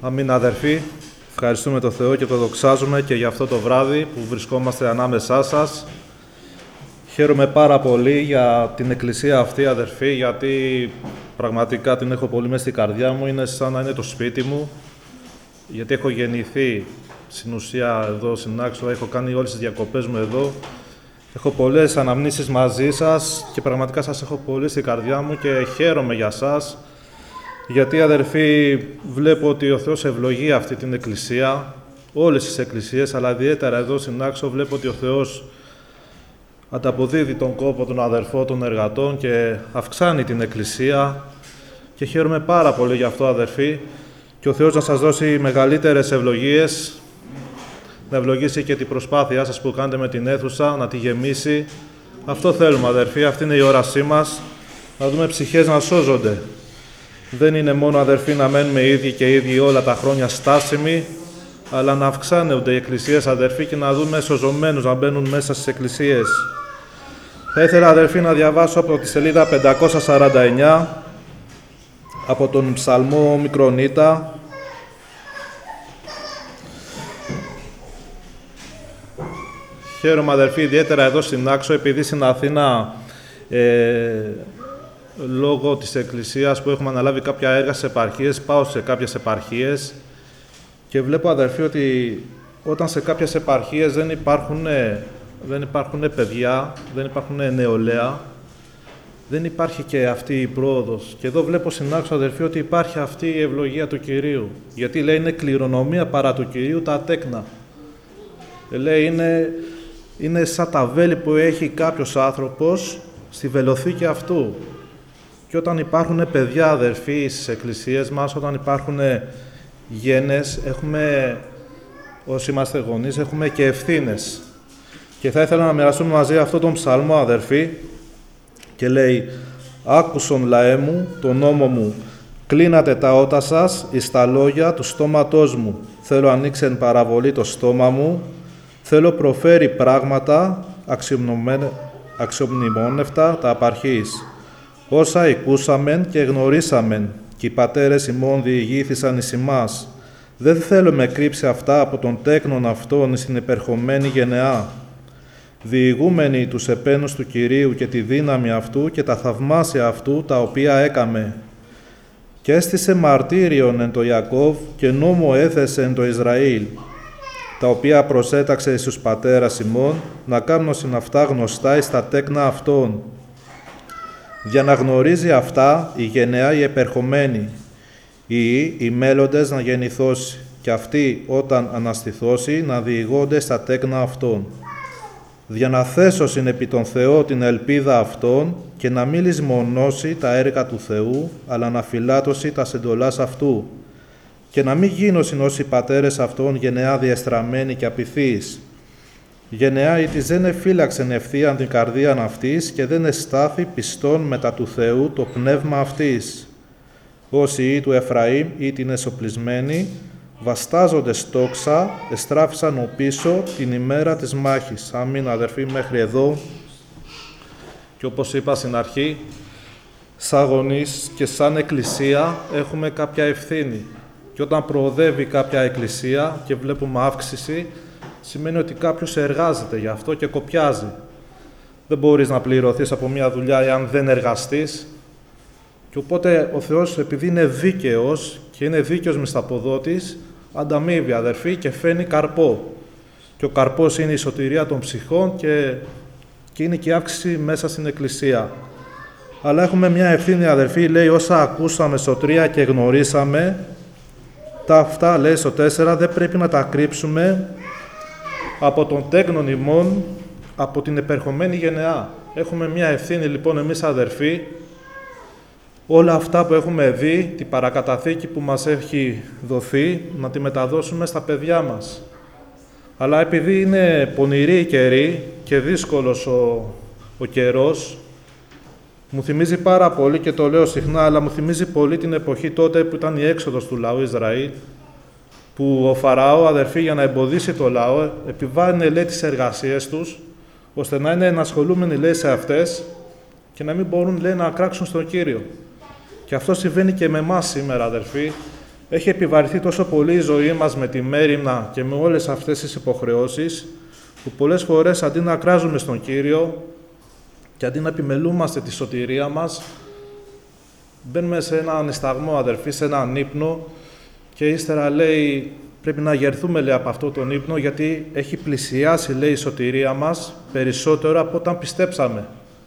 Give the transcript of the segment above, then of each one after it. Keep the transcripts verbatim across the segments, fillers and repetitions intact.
Αμήν, αδερφοί. Ευχαριστούμε τον Θεό και τον δοξάζουμε και για αυτό το βράδυ που βρισκόμαστε ανάμεσά σας. Χαίρομαι πάρα πολύ για την εκκλησία αυτή, αδερφοί, γιατί πραγματικά την έχω πολύ μέσα στην καρδιά μου. Είναι σαν να είναι το σπίτι μου, γιατί έχω γεννηθεί στην ουσία εδώ στην Άξο, έχω κάνει όλες τις διακοπές μου εδώ. Έχω πολλές αναμνήσεις μαζί σας και πραγματικά σας έχω πολύ στην καρδιά μου και χαίρομαι για σας. Γιατί, αδερφοί, βλέπω ότι ο Θεός ευλογεί αυτή την εκκλησία, όλες τις εκκλησίες, αλλά ιδιαίτερα εδώ στην Άξο βλέπω ότι ο Θεός ανταποδίδει τον κόπο των αδερφών, των εργατών και αυξάνει την εκκλησία και χαίρομαι πάρα πολύ γι' αυτό, αδερφοί, και ο Θεός να σας δώσει μεγαλύτερες ευλογίες, να ευλογήσει και την προσπάθειά σας που κάνετε με την αίθουσα, να τη γεμίσει. Αυτό θέλουμε, αδερφοί, αυτή είναι η όρασή μας, να δούμε ψυχές να σώζονται. Δεν είναι μόνο, αδερφοί, να μένουμε ίδιοι και ίδιοι όλα τα χρόνια στάσιμοι, αλλά να αυξάνονται οι εκκλησίες, αδερφοί, και να δούμε σωζωμένους να μπαίνουν μέσα στις εκκλησίες. Θα ήθελα, αδερφοί, να διαβάσω από τη σελίδα πεντακόσια σαράντα εννιά, από τον Ψαλμό Μικρονίτα. Χαίρομαι, αδερφοί, ιδιαίτερα εδώ στην Άξο, επειδή στην Αθήνα, ε, λόγω της Εκκλησίας που έχουμε αναλάβει κάποια έργα σε επαρχίες, πάω σε κάποιες επαρχίες και βλέπω, αδερφοί, ότι όταν σε κάποιες επαρχίες δεν υπάρχουν, δεν υπάρχουν παιδιά, δεν υπάρχουν νεολαία, δεν υπάρχει και αυτή η πρόοδος. Και εδώ βλέπω στην Άξο, αδερφοί, ότι υπάρχει αυτή η ευλογία του Κυρίου. Γιατί λέει είναι κληρονομία παρά του Κυρίου τα τέκνα. Λέει είναι, είναι σαν τα βέλη που έχει κάποιος άνθρωπος στη βελοθήκη αυτού. Και όταν υπάρχουν παιδιά, αδερφοί, στις εκκλησίες μας, όταν υπάρχουν γένες, έχουμε, όσοι είμαστε γονείς, έχουμε και ευθύνες. Και θα ήθελα να μοιραστούμε μαζί αυτόν τον ψαλμό, αδερφοί, και λέει «Άκουσον λαέ μου, τον νόμο μου, κλείνατε τα ότα σας εις τα λόγια του στόματός μου. Θέλω ανοίξει εν παραβολή το στόμα μου, θέλω προφέρει πράγματα αξιομνημόνευτα τα απαρχής. Όσα ακούσαμεν και γνωρίσαμεν, και οι πατέρες ημών διηγήθησαν εις ημάς. Δεν θέλω με κρύψει αυτά από τον τέκνον αυτόν στην επερχομένη γενεά. Διηγούμενοι τους επένους του Κυρίου και τη δύναμη αυτού και τα θαυμάσια αυτού τα οποία έκαμε. Και έστησε μαρτύριον εν το Ιακώβ και νόμο έθεσε εν το Ισραήλ, τα οποία προσέταξε εις τους πατέρας ημών, να κάνουν συν αυτά γνωστά εις τα τέκνα αυτών. Για να γνωρίζει αυτά η γενεά η επερχομένη, ή οι μέλλοντες να γεννηθώσει, και αυτοί όταν αναστηθώσει να διηγώνται στα τέκνα αυτών. Για να θέσωσιν επί τον Θεό την ελπίδα αυτών και να μη λησμονώσει τα έργα του Θεού, αλλά να φυλάτωσει τα εντολάς αυτού, και να μη γίνωσιν ως οι πατέρες αυτών γενεά διεστραμμένη και απειθείς. Γενεά η της δεν εφύλαξεν ευθείαν την καρδίαν αυτής και δεν εστάθη πιστόν μετά του Θεού το πνεύμα αυτής. Όσοι ή του Εφραήμ ή την εσοπλισμένη, βαστάζοντες τόξα, εστράφησαν ο πίσω την ημέρα της μάχης. Αμήν, αδερφοί, μέχρι εδώ. Και όπως είπα στην αρχή, σαν γονείς και σαν εκκλησία έχουμε κάποια ευθύνη. Και όταν προοδεύει κάποια εκκλησία και βλέπουμε αύξηση, σημαίνει ότι κάποιος εργάζεται γι' αυτό και κοπιάζει. Δεν μπορείς να πληρωθείς από μια δουλειά εάν δεν εργαστείς. Και οπότε ο Θεός, επειδή είναι δίκαιος και είναι δίκαιος μισθαποδότης, ανταμείβει, αδερφοί, και φαίνει καρπό. Και ο καρπός είναι η σωτηρία των ψυχών και, και είναι και η αύξηση μέσα στην Εκκλησία. Αλλά έχουμε μια ευθύνη, αδερφοί, λέει όσα ακούσαμε στο τρία και γνωρίσαμε, τα αυτά, λέει στο τέσσερα, δεν πρέπει να τα κρύψουμε από τον τέκνον ημών, από την επερχομένη γενεά. Έχουμε μια ευθύνη, λοιπόν, εμείς, αδερφοί, όλα αυτά που έχουμε δει, την παρακαταθήκη που μας έχει δοθεί, να τη μεταδώσουμε στα παιδιά μας. Αλλά επειδή είναι πονηρή η καιρή και δύσκολος ο, ο καιρός, μου θυμίζει πάρα πολύ, και το λέω συχνά, αλλά μου θυμίζει πολύ την εποχή τότε που ήταν η έξοδος του λαού Ισραήλ, που ο Φαραώ, αδερφοί, για να εμποδίσει το λαό, επιβάλλει, λέει, τις εργασίες τους, ώστε να είναι ενασχολούμενοι, λέει, σε αυτές και να μην μπορούν, λέει, να κράξουν στον Κύριο. Και αυτό συμβαίνει και με εμάς σήμερα, αδερφοί. Έχει επιβαρυνθεί τόσο πολύ η ζωή μας με τη μέριμνα και με όλες αυτές τις υποχρεώσεις, που πολλές φορές αντί να κράζουμε στον Κύριο και αντί να επιμελούμαστε τη σωτηρία μας, μπαίνουμε σε έναν νησταγμό, αδερφοί, σε έναν ύπνο και ύστερα λέει πρέπει να αγερθούμε λέει, από αυτό τον ύπνο, γιατί έχει πλησιάσει λέει, η σωτηρία μας περισσότερο από όταν πιστέψαμε.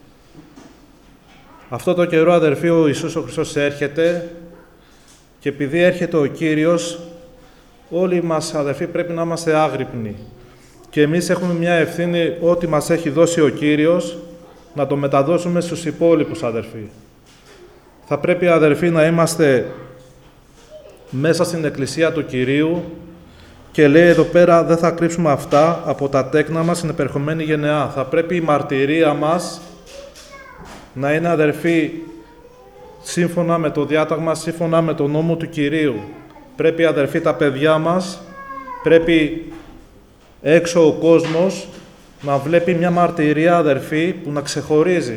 Αυτό το καιρό, αδερφοί, ο Ιησούς ο Χριστός έρχεται και επειδή έρχεται ο Κύριος, όλοι μας, αδερφοί, πρέπει να είμαστε άγρυπνοι. Και εμείς έχουμε μια ευθύνη, ό,τι μας έχει δώσει ο Κύριος, να το μεταδώσουμε στους υπόλοιπους, αδερφοί. Θα πρέπει, αδερφοί, να είμαστε μέσα στην Εκκλησία του Κυρίου και λέει εδώ πέρα δεν θα κρύψουμε αυτά από τα τέκνα μας στην επερχομένη γενεά. Θα πρέπει η μαρτυρία μας να είναι, αδερφοί, σύμφωνα με το διάταγμα, σύμφωνα με τον νόμο του Κυρίου. Πρέπει, αδερφοί, τα παιδιά μας, πρέπει έξω ο κόσμος να βλέπει μια μαρτυρία, αδερφοί, που να ξεχωρίζει.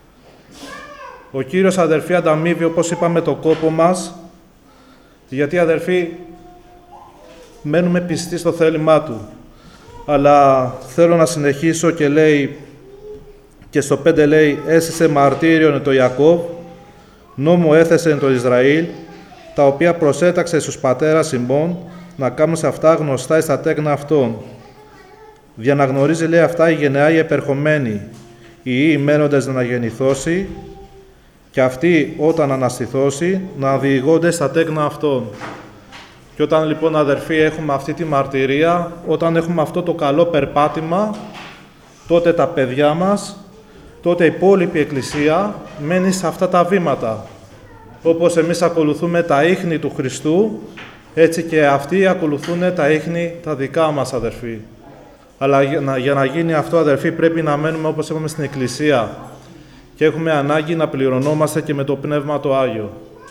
Ο Κύριος, αδερφοί, ανταμείβει, όπως είπαμε, το κόπο μας, γιατί, αδερφοί, μένουμε πιστοί στο θέλημά Του. Αλλά θέλω να συνεχίσω και λέει, και στο πέντε λέει, έστησε μαρτύριον το Ιακώβ, νόμο έθεσε το Ισραήλ, τα οποία προσέταξε στους πατέρας ημών, να κάνουν σε αυτά γνωστά εις τα τέκνα αυτών. Διαναγνωρίζει, λέει, αυτά η γενεά η επερχομένη, οι ιοί μένοντες να γεννηθώσει, και αυτοί όταν αναστηθώσει να διηγώνται στα τέκνα αυτών. Και όταν λοιπόν, αδερφοί, έχουμε αυτή τη μαρτυρία, όταν έχουμε αυτό το καλό περπάτημα, τότε τα παιδιά μας, τότε η υπόλοιπη Εκκλησία μένει σε αυτά τα βήματα. Όπως εμείς ακολουθούμε τα ίχνη του Χριστού, έτσι και αυτοί ακολουθούν τα ίχνη τα δικά μας, αδερφοί. Αλλά για να, για να γίνει αυτό, αδερφοί, πρέπει να μένουμε, όπως είπαμε, στην Εκκλησία και έχουμε ανάγκη να πληρωνόμαστε και με το Πνεύμα το Άγιο.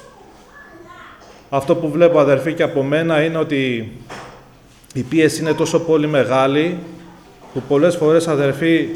Αυτό που βλέπω, αδερφοί, και από μένα είναι ότι η πίεση είναι τόσο πολύ μεγάλη που πολλές φορές, αδερφοί,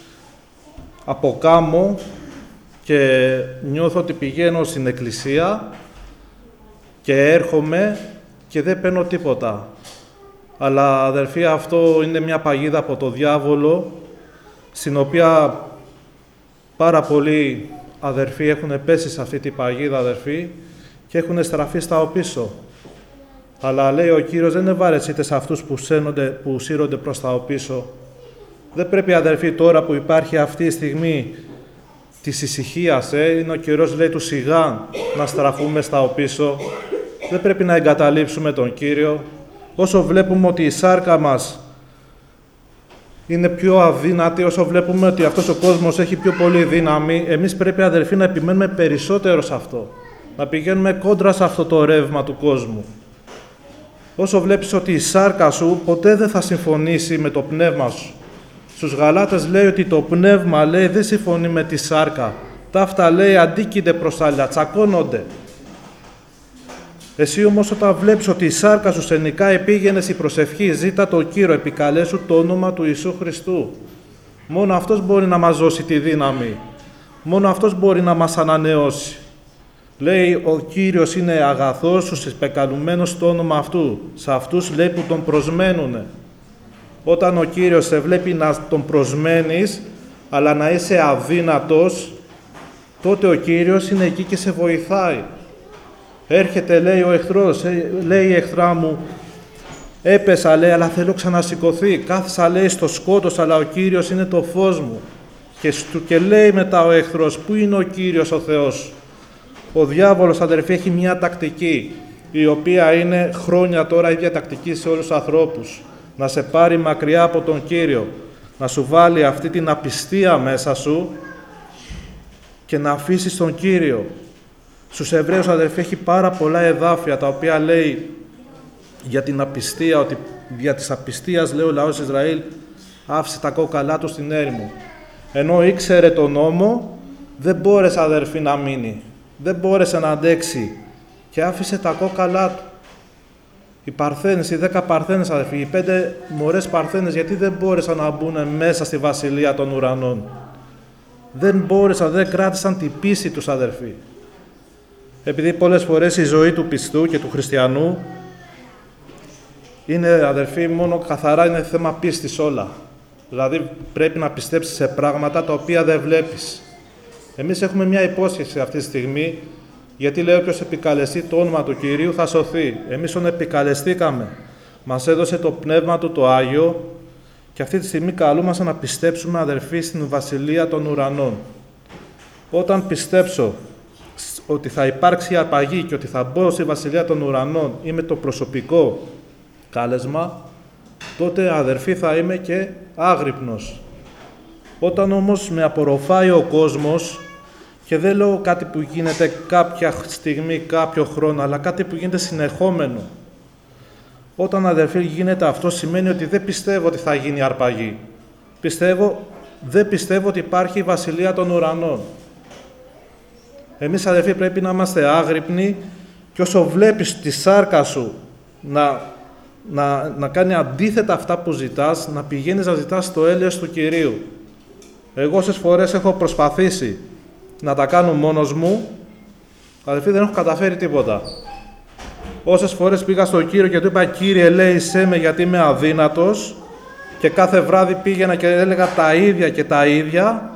αποκάμω και νιώθω ότι πηγαίνω στην Εκκλησία και έρχομαι και δεν παίρνω τίποτα. Αλλά, αδερφοί, αυτό είναι μια παγίδα από το διάβολο, στην οποία πάρα πολλοί, αδερφοί, έχουν πέσει σε αυτή την παγίδα, αδερφοί, και έχουν στραφεί στα οπίσω. Αλλά, λέει ο Κύριος, δεν ευαρεσείτε σε αυτούς που, σένονται, που σύρονται προς τα οπίσω. Δεν πρέπει, αδερφοί, τώρα που υπάρχει αυτή η στιγμή της ησυχίας, ε, είναι ο καιρός, λέει, του σιγάν, να στραφούμε στα οπίσω. Δεν πρέπει να εγκαταλείψουμε τον Κύριο. Όσο βλέπουμε ότι η σάρκα μας είναι πιο αδύνατη, όσο βλέπουμε ότι αυτός ο κόσμος έχει πιο πολύ δύναμη, εμείς πρέπει, αδερφοί, να επιμένουμε περισσότερο σε αυτό. Να πηγαίνουμε κόντρα σε αυτό το ρεύμα του κόσμου. Όσο βλέπεις ότι η σάρκα σου ποτέ δεν θα συμφωνήσει με το πνεύμα σου. Στους Γαλάτες λέει ότι το πνεύμα, λέει, δεν συμφωνεί με τη σάρκα. Ταύτα, λέει, αντίκειται προς άλλα, τσακώνονται. Εσύ όμως όταν βλέπεις ότι η σάρκα σου σε νικάει, πήγαινες η προσευχή, ζήτα το Κύριο, επικαλέσου το όνομα του Ιησού Χριστού. Μόνο Αυτός μπορεί να μας δώσει τη δύναμη. Μόνο Αυτός μπορεί να μας ανανεώσει. Λέει ο Κύριος είναι αγαθός στους επεκαλουμένους στο όνομα Αυτού. Σε αυτούς, λέει, που τον προσμένουνε. Όταν ο Κύριος σε βλέπει να τον προσμένεις, αλλά να είσαι αδύνατος, τότε ο Κύριος είναι εκεί και σε βοηθάει. Έρχεται, λέει, ο εχθρός, λέει η εχθρά μου, έπεσα, λέει, αλλά θέλω ξανασηκωθεί. Κάθισα, λέει, στο σκότος, αλλά ο Κύριος είναι το φως μου. Και, στου, και λέει μετά ο εχθρός, πού είναι ο Κύριος ο Θεός. Ο διάβολος, αδερφοί, έχει μια τακτική, η οποία είναι χρόνια τώρα ίδια τακτική σε όλους τους ανθρώπους. Να σε πάρει μακριά από τον Κύριο, να σου βάλει αυτή την απιστία μέσα σου και να αφήσεις τον Κύριο. Στους Εβραίους, αδερφοί, έχει πάρα πολλά εδάφια, τα οποία λέει για την απιστία, ότι για της απιστίας, λέει ο λαός Ισραήλ, άφησε τα κόκαλά του στην έρημο. Ενώ ήξερε τον νόμο, δεν μπόρεσε, αδερφοί, να μείνει. Δεν μπόρεσε να αντέξει και άφησε τα κόκαλά του. Οι Παρθένες, οι δέκα Παρθένες, αδερφοί, οι πέντε μωρές Παρθένες, γιατί δεν μπόρεσαν να μπουν μέσα στη βασιλεία των ουρανών. Δεν μπόρεσαν, δεν κράτησαν την πίστη τους, αδερφοί. Επειδή πολλές φορές η ζωή του πιστού και του χριστιανού είναι, αδερφοί, μόνο καθαρά είναι θέμα πίστης όλα. Δηλαδή πρέπει να πιστέψεις σε πράγματα τα οποία δεν βλέπεις. Εμείς έχουμε μια υπόσχεση αυτή τη στιγμή, γιατί λέει όποιος επικαλεστεί το όνομα του Κυρίου θα σωθεί. Εμείς τον επικαλεστήκαμε. Μας έδωσε το Πνεύμα Του το Άγιο και αυτή τη στιγμή καλούμαστε να πιστέψουμε, αδερφοί, στην Βασιλεία των Ουρανών. Όταν πιστέψω ότι θα υπάρξει αρπαγή και ότι θα μπω στη Βασιλεία των Ουρανών ή με το προσωπικό κάλεσμα, τότε, αδερφοί, θα είμαι και άγρυπνος. Όταν όμως με απορροφάει ο κόσμος, και δεν λέω κάτι που γίνεται κάποια στιγμή, κάποιο χρόνο, αλλά κάτι που γίνεται συνεχόμενο. Όταν, αδερφοί, γίνεται αυτό, σημαίνει ότι δεν πιστεύω ότι θα γίνει αρπαγή. Πιστεύω, δεν πιστεύω ότι υπάρχει η Βασιλεία των Ουρανών. Εμείς, αδερφοί, πρέπει να είμαστε άγρυπνοι και όσο βλέπεις τη σάρκα σου να, να, να κάνει αντίθετα αυτά που ζητάς, να πηγαίνεις να ζητάς το έλεος του Κυρίου. Εγώ όσες φορές έχω προσπαθήσει να τα κάνω μόνος μου, αδερφοί, δεν έχω καταφέρει τίποτα. Όσες φορές πήγα στον Κύριο και του είπα «Κύριε, ελέησέ με γιατί είμαι αδύνατος», και κάθε βράδυ πήγαινα και έλεγα τα ίδια και τα ίδια,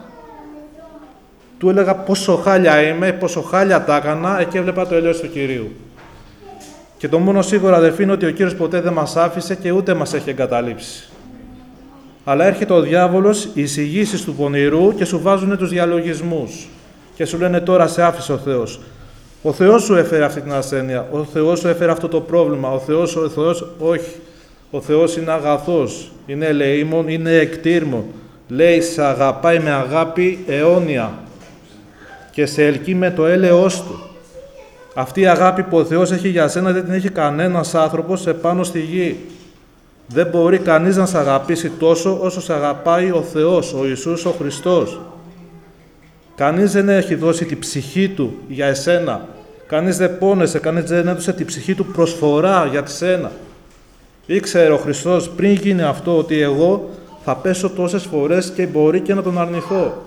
του έλεγα πόσο χάλια είμαι, πόσο χάλια τα έκανα, εκεί έβλεπα το έλεος του Κυρίου. Και το μόνο σίγουρο, αδερφοί, είναι ότι ο Κύριος ποτέ δεν μας άφησε και ούτε μας έχει εγκαταλείψει. Αλλά έρχεται ο διάβολος, οι εισηγήσεις του πονηρού και σου βάζουν τους διαλογισμούς. Και σου λένε τώρα σε άφησε ο Θεός. Ο Θεός σου έφερε αυτή την ασθένεια, ο Θεός σου έφερε αυτό το πρόβλημα, ο Θεός, ο Θεός, όχι. Ο Θεός είναι αγαθός, είναι ελεήμων, είναι εκτήρμων. Λέει, σε αγαπάει με αγάπη αιώνια και σε ελκύει με το έλεος Του. Αυτή η αγάπη που ο Θεός έχει για σένα δεν την έχει κανένας άνθρωπος επάνω στη γη. Δεν μπορεί κανείς να σε αγαπήσει τόσο όσο σε αγαπάει ο Θεός, ο Ιησούς ο Χριστός. Κανείς δεν έχει δώσει τη ψυχή Του για εσένα. Κανείς δεν πόνεσε, κανείς δεν έδωσε τη ψυχή Του προσφορά για σένα. Ήξερε ο Χριστός πριν γίνει αυτό ότι εγώ θα πέσω τόσες φορές και μπορεί και να τον αρνηθώ.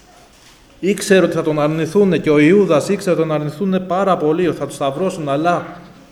Ήξερε ότι θα τον αρνηθούν και ο Ιούδας ήξερε ότι θα τον αρνηθούν πάρα πολύ, ότι θα τους σταυρώσουν, αλλά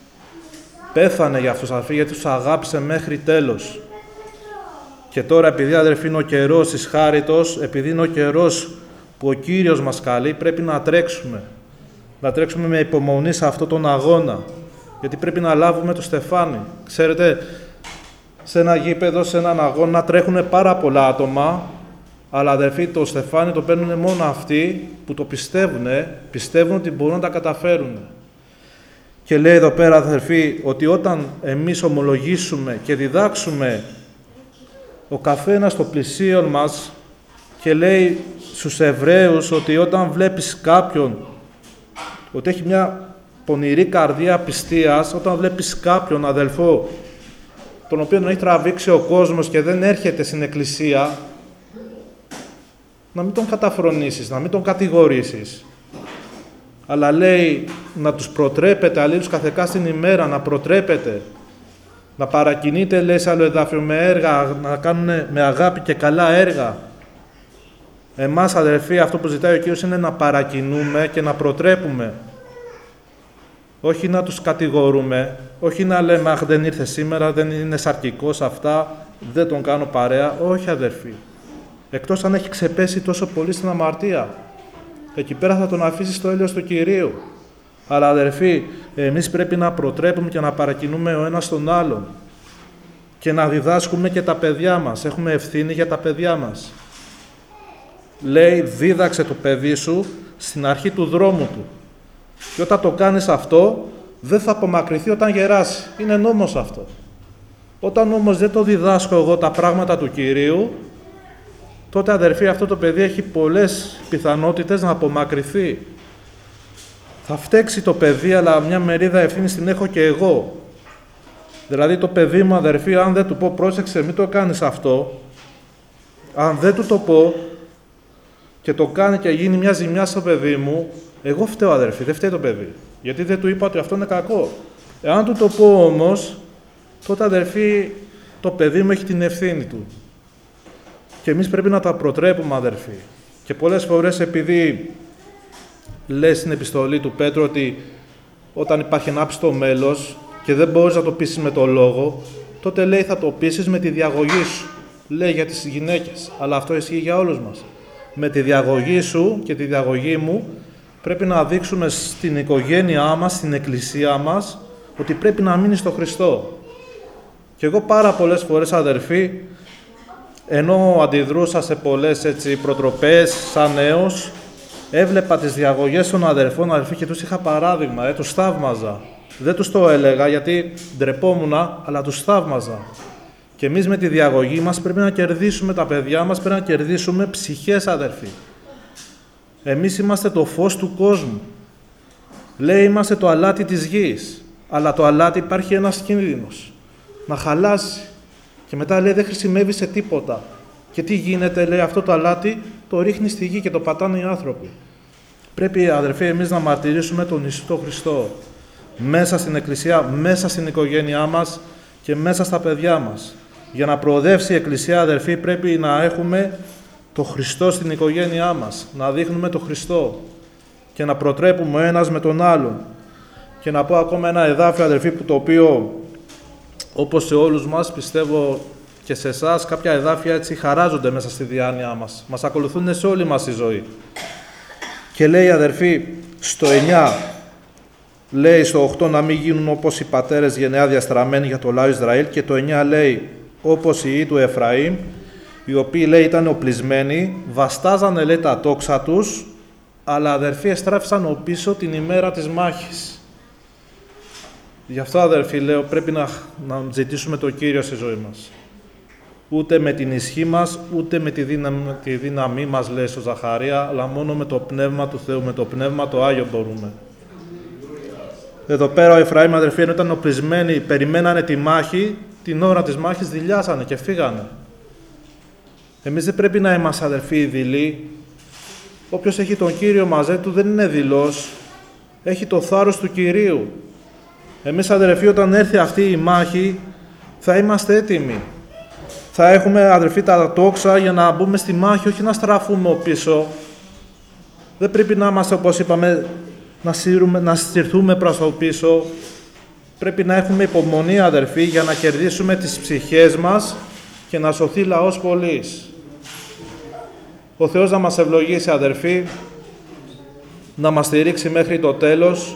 πέθανε για αυτούς, αδερφοί, γιατί τους αγάπησε μέχρι τέλος. Και τώρα, επειδή, αδερφοί, είναι ο καιρός της χάριτος, επειδή είναι ο καιρός που ο Κύριος μας καλεί, πρέπει να τρέξουμε. Να τρέξουμε με υπομονή σε αυτόν τον αγώνα. Γιατί πρέπει να λάβουμε το στεφάνι. Ξέρετε, σε ένα γήπεδο, σε έναν αγώνα τρέχουν πάρα πολλά άτομα, αλλά, αδερφοί, το στεφάνι το παίρνουν μόνο αυτοί που το πιστεύουν, πιστεύουν ότι μπορούν να τα καταφέρουν. Και λέει εδώ πέρα, αδερφοί, ότι όταν εμείς ομολογήσουμε και διδάξουμε ο καθένας στο πλησίον μας, και λέει στους Εβραίους ότι όταν βλέπεις κάποιον ότι έχει μια πονηρή καρδία πιστείας, όταν βλέπεις κάποιον αδελφό τον οποίο τον έχει τραβήξει ο κόσμος και δεν έρχεται στην εκκλησία, να μην τον καταφρονήσεις, να μην τον κατηγορήσεις, αλλά λέει να τους προτρέπετε αλλήλους καθεκά στην ημέρα, να προτρέπετε, να παρακινείτε, λέει σε άλλο εδάφιο, με έργα, να κάνουν με αγάπη και καλά έργα. Εμάς, αδερφοί, αυτό που ζητάει ο Κύριος είναι να παρακινούμε και να προτρέπουμε. Όχι να τους κατηγορούμε, όχι να λέμε «Αχ, δεν ήρθε σήμερα, δεν είναι σαρκικός αυτά, δεν τον κάνω παρέα». Όχι, αδερφοί. Εκτός αν έχει ξεπέσει τόσο πολύ στην αμαρτία. Εκεί πέρα θα τον αφήσει στο έλεος του Κυρίου. Αλλά, αδερφοί, εμείς πρέπει να προτρέπουμε και να παρακινούμε ο ένας τον άλλον. Και να διδάσκουμε και τα παιδιά μας. Έχουμε ευθύνη για τα παιδιά μας. Λέει, δίδαξε το παιδί σου στην αρχή του δρόμου του. Και όταν το κάνεις αυτό, δεν θα απομακρυνθεί όταν γεράσει. Είναι νόμος αυτό. Όταν όμως δεν το διδάσκω εγώ τα πράγματα του Κυρίου, τότε, αδερφοί, αυτό το παιδί έχει πολλές πιθανότητες να απομακρυνθεί. Θα φταίξει το παιδί, αλλά μια μερίδα ευθύνης την έχω και εγώ. Δηλαδή, το παιδί μου, αδερφοί, αν δεν του πω πρόσεξε, μην το κάνεις αυτό, αν δεν του το πω και το κάνει και γίνει μια ζημιά στο παιδί μου, εγώ φταίω, αδερφοί, δεν φταίει το παιδί. Γιατί δεν του είπα ότι αυτό είναι κακό. Εάν του το πω όμως, τότε, αδερφοί, το παιδί μου έχει την ευθύνη του. Και εμείς πρέπει να τα προτρέπουμε, αδερφοί. Και πολλές φορές, επειδή λέει στην επιστολή του Πέτρου ότι όταν υπάρχει ένα άψητο μέλος και δεν μπορείς να το πείσεις με το λόγο, τότε λέει θα το πείσεις με τη διαγωγή σου. Λέει για τις γυναίκες, αλλά αυτό ισχύει για όλους μας. Με τη διαγωγή σου και τη διαγωγή μου πρέπει να δείξουμε στην οικογένειά μας, στην εκκλησία μας, ότι πρέπει να μείνει στο Χριστό. Και εγώ πάρα πολλές φορές, αδερφοί, ενώ αντιδρούσα σε πολλές έτσι, προτροπές σαν νέος, έβλεπα τις διαγωγές των αδερφών, αδερφοί, και τους είχα παράδειγμα, ε, τους θαύμαζα. Δεν τους το έλεγα γιατί ντρεπόμουνα, αλλά τους θαύμαζα. Και εμείς με τη διαγωγή μας πρέπει να κερδίσουμε τα παιδιά μας, πρέπει να κερδίσουμε ψυχές, αδερφοί. Εμείς είμαστε το φως του κόσμου. Λέει είμαστε το αλάτι της γης, αλλά το αλάτι υπάρχει ένας κίνδυνος. Να χαλάσει. Και μετά λέει δεν χρησιμεύει σε τίποτα. Και τι γίνεται, λέει αυτό το αλάτι, το ρίχνει στη γη και το πατάνε οι άνθρωποι. Πρέπει, αδερφοί, εμείς να μαρτυρήσουμε τον Ιησού Χριστό. Μέσα στην Εκκλησία, μέσα στην οικογένειά μας και μέσα στα παιδιά μας. Για να προοδεύσει η Εκκλησία, αδερφοί, πρέπει να έχουμε το Χριστό στην οικογένειά μας. Να δείχνουμε το Χριστό και να προτρέπουμε ο ένας με τον άλλον. Και να πω ακόμα ένα εδάφιο, αδερφοί, που το οποίο, όπως σε όλους μας, πιστεύω και σε εσάς, κάποια εδάφια έτσι χαράζονται μέσα στη διάνοιά μας. Μας ακολουθούν σε όλη μας τη ζωή. Και λέει, αδερφοί, στο εννιά, λέει στο οκτώ να μην γίνουν όπως οι πατέρες γενεά διαστραμμένοι για το λαό Ισραήλ, και το εννιά λέει όπως οι υιοί του Εφραήμ, οι οποίοι, λέει, ήταν οπλισμένοι, βαστάζανε, λέει, τα τόξα τους, αλλά, αδερφοί, εστράφησαν πίσω την ημέρα της μάχης. Γι' αυτό, αδερφοί, λέω, πρέπει να, να ζητήσουμε το Κύριο στη ζωή μας. Ούτε με την ισχύ μας, ούτε με τη δύναμη, τη δύναμή μας, λέει στο Ζαχαρία, αλλά μόνο με το Πνεύμα του Θεού, με το Πνεύμα το Άγιο μπορούμε. Εδώ πέρα ο Εφραήμ, αδερφοί, ενώ ήταν οπλισμένοι, περιμένανε τη μάχη, την ώρα της μάχης δειλιάσανε και φύγανε. Εμείς δεν πρέπει να είμαστε, αδερφοί, δειλοί. Όποιος έχει τον Κύριο μαζί του δεν είναι δειλός, έχει το θάρρος του Κυρίου. Εμείς, αδερφοί, όταν έρθει αυτή η μάχη, θα είμαστε έτοιμοι. Θα έχουμε, αδερφοί, τα τόξα για να μπούμε στη μάχη, όχι να στραφούμε πίσω. Δεν πρέπει να είμαστε, όπως είπαμε, να, σύρουμε, να στηρθούμε προς το πίσω. Πρέπει να έχουμε υπομονή, αδερφοί, για να κερδίσουμε τις ψυχές μας και να σωθεί λαός πολλής. Ο Θεός να μας ευλογήσει, αδερφοί, να μας στηρίξει μέχρι το τέλος,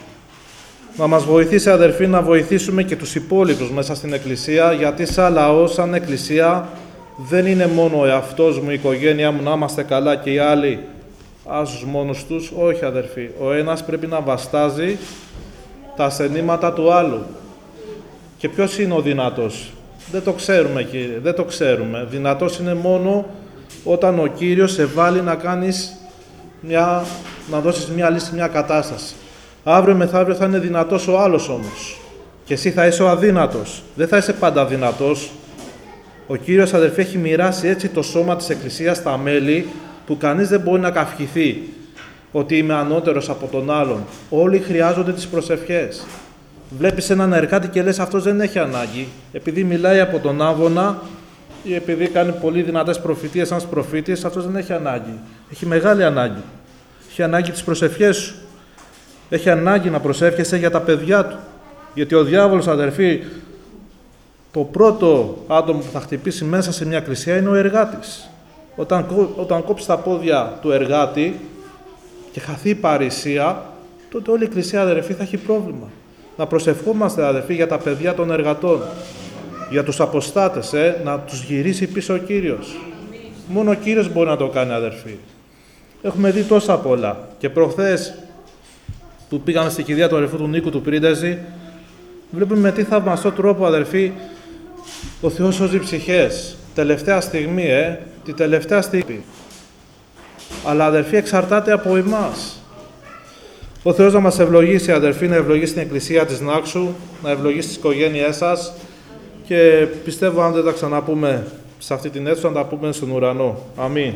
να μας βοηθήσει, αδερφοί, να βοηθήσουμε και τους υπόλοιπους μέσα στην Εκκλησία, γιατί σαν λαός, σαν Εκκλησία, δεν είναι μόνο ο εαυτός μου, η οικογένειά μου, να είμαστε καλά και οι άλλοι άσους μόνος τους. Όχι, αδερφοί. Ο ένας πρέπει να βαστάζει τα ασθενήματα του άλλου. Και ποιος είναι ο δυνατός? Δεν το ξέρουμε, Κύριε, δεν το ξέρουμε. Δυνατός είναι μόνο όταν ο Κύριος σε βάλει να κάνεις μια, να δώσεις μια λύση, μια κατάσταση. Αύριο μεθαύριο θα είναι δυνατός ο άλλος όμως. Και εσύ θα είσαι ο αδύνατος. Δεν θα είσαι πάντα δυνατός. Ο Κύριος, αδερφοί, έχει μοιράσει έτσι το σώμα της Εκκλησίας στα μέλη, που κανείς δεν μπορεί να καυχηθεί ότι είμαι ανώτερος από τον άλλον. Όλοι χρειάζονται τις προσευχές. Βλέπεις έναν εργάτη και λες αυτός δεν έχει ανάγκη, επειδή μιλάει από τον άβονα ή επειδή κάνει πολύ δυνατές προφητείες σαν προφήτης, αυτός δεν έχει ανάγκη. Έχει μεγάλη ανάγκη. Έχει ανάγκη τις προσευχές σου. Έχει ανάγκη να προσεύχεσαι για τα παιδιά του. Γιατί ο διάβολος, αδερφοί, το πρώτο άτομο που θα χτυπήσει μέσα σε μια εκκλησία είναι ο εργάτης. Όταν, όταν κόψει τα πόδια του εργάτη και χαθεί η παρησία, τότε όλη η εκκλησία, αδερφοί, θα έχει πρόβλημα. Να προσευχόμαστε, αδερφοί, για τα παιδιά των εργατών, για τους αποστάτες, ε, να τους γυρίσει πίσω ο Κύριος. Μόνο ο Κύριος μπορεί να το κάνει, αδερφοί. Έχουμε δει τόσα πολλά. Και προχθές που πήγαμε στη κηδεία του αδερφού του Νίκου του Πρίντεζη, βλέπουμε με τι θαυμαστό τρόπο, αδερφοί, ο Θεός σώζει ψυχές. Τελευταία στιγμή, ε, τη τελευταία στιγμή. Αλλά, αδερφοί, εξαρτάται από εμάς. Ο Θεός να μας ευλογήσει, αδερφοί, να ευλογήσει την Εκκλησία της Νάξου, να ευλογήσει τις οικογένειές σας και πιστεύω αν δεν τα ξαναπούμε σε αυτή την αίθουσα, να τα πούμε στον ουρανό. Αμήν.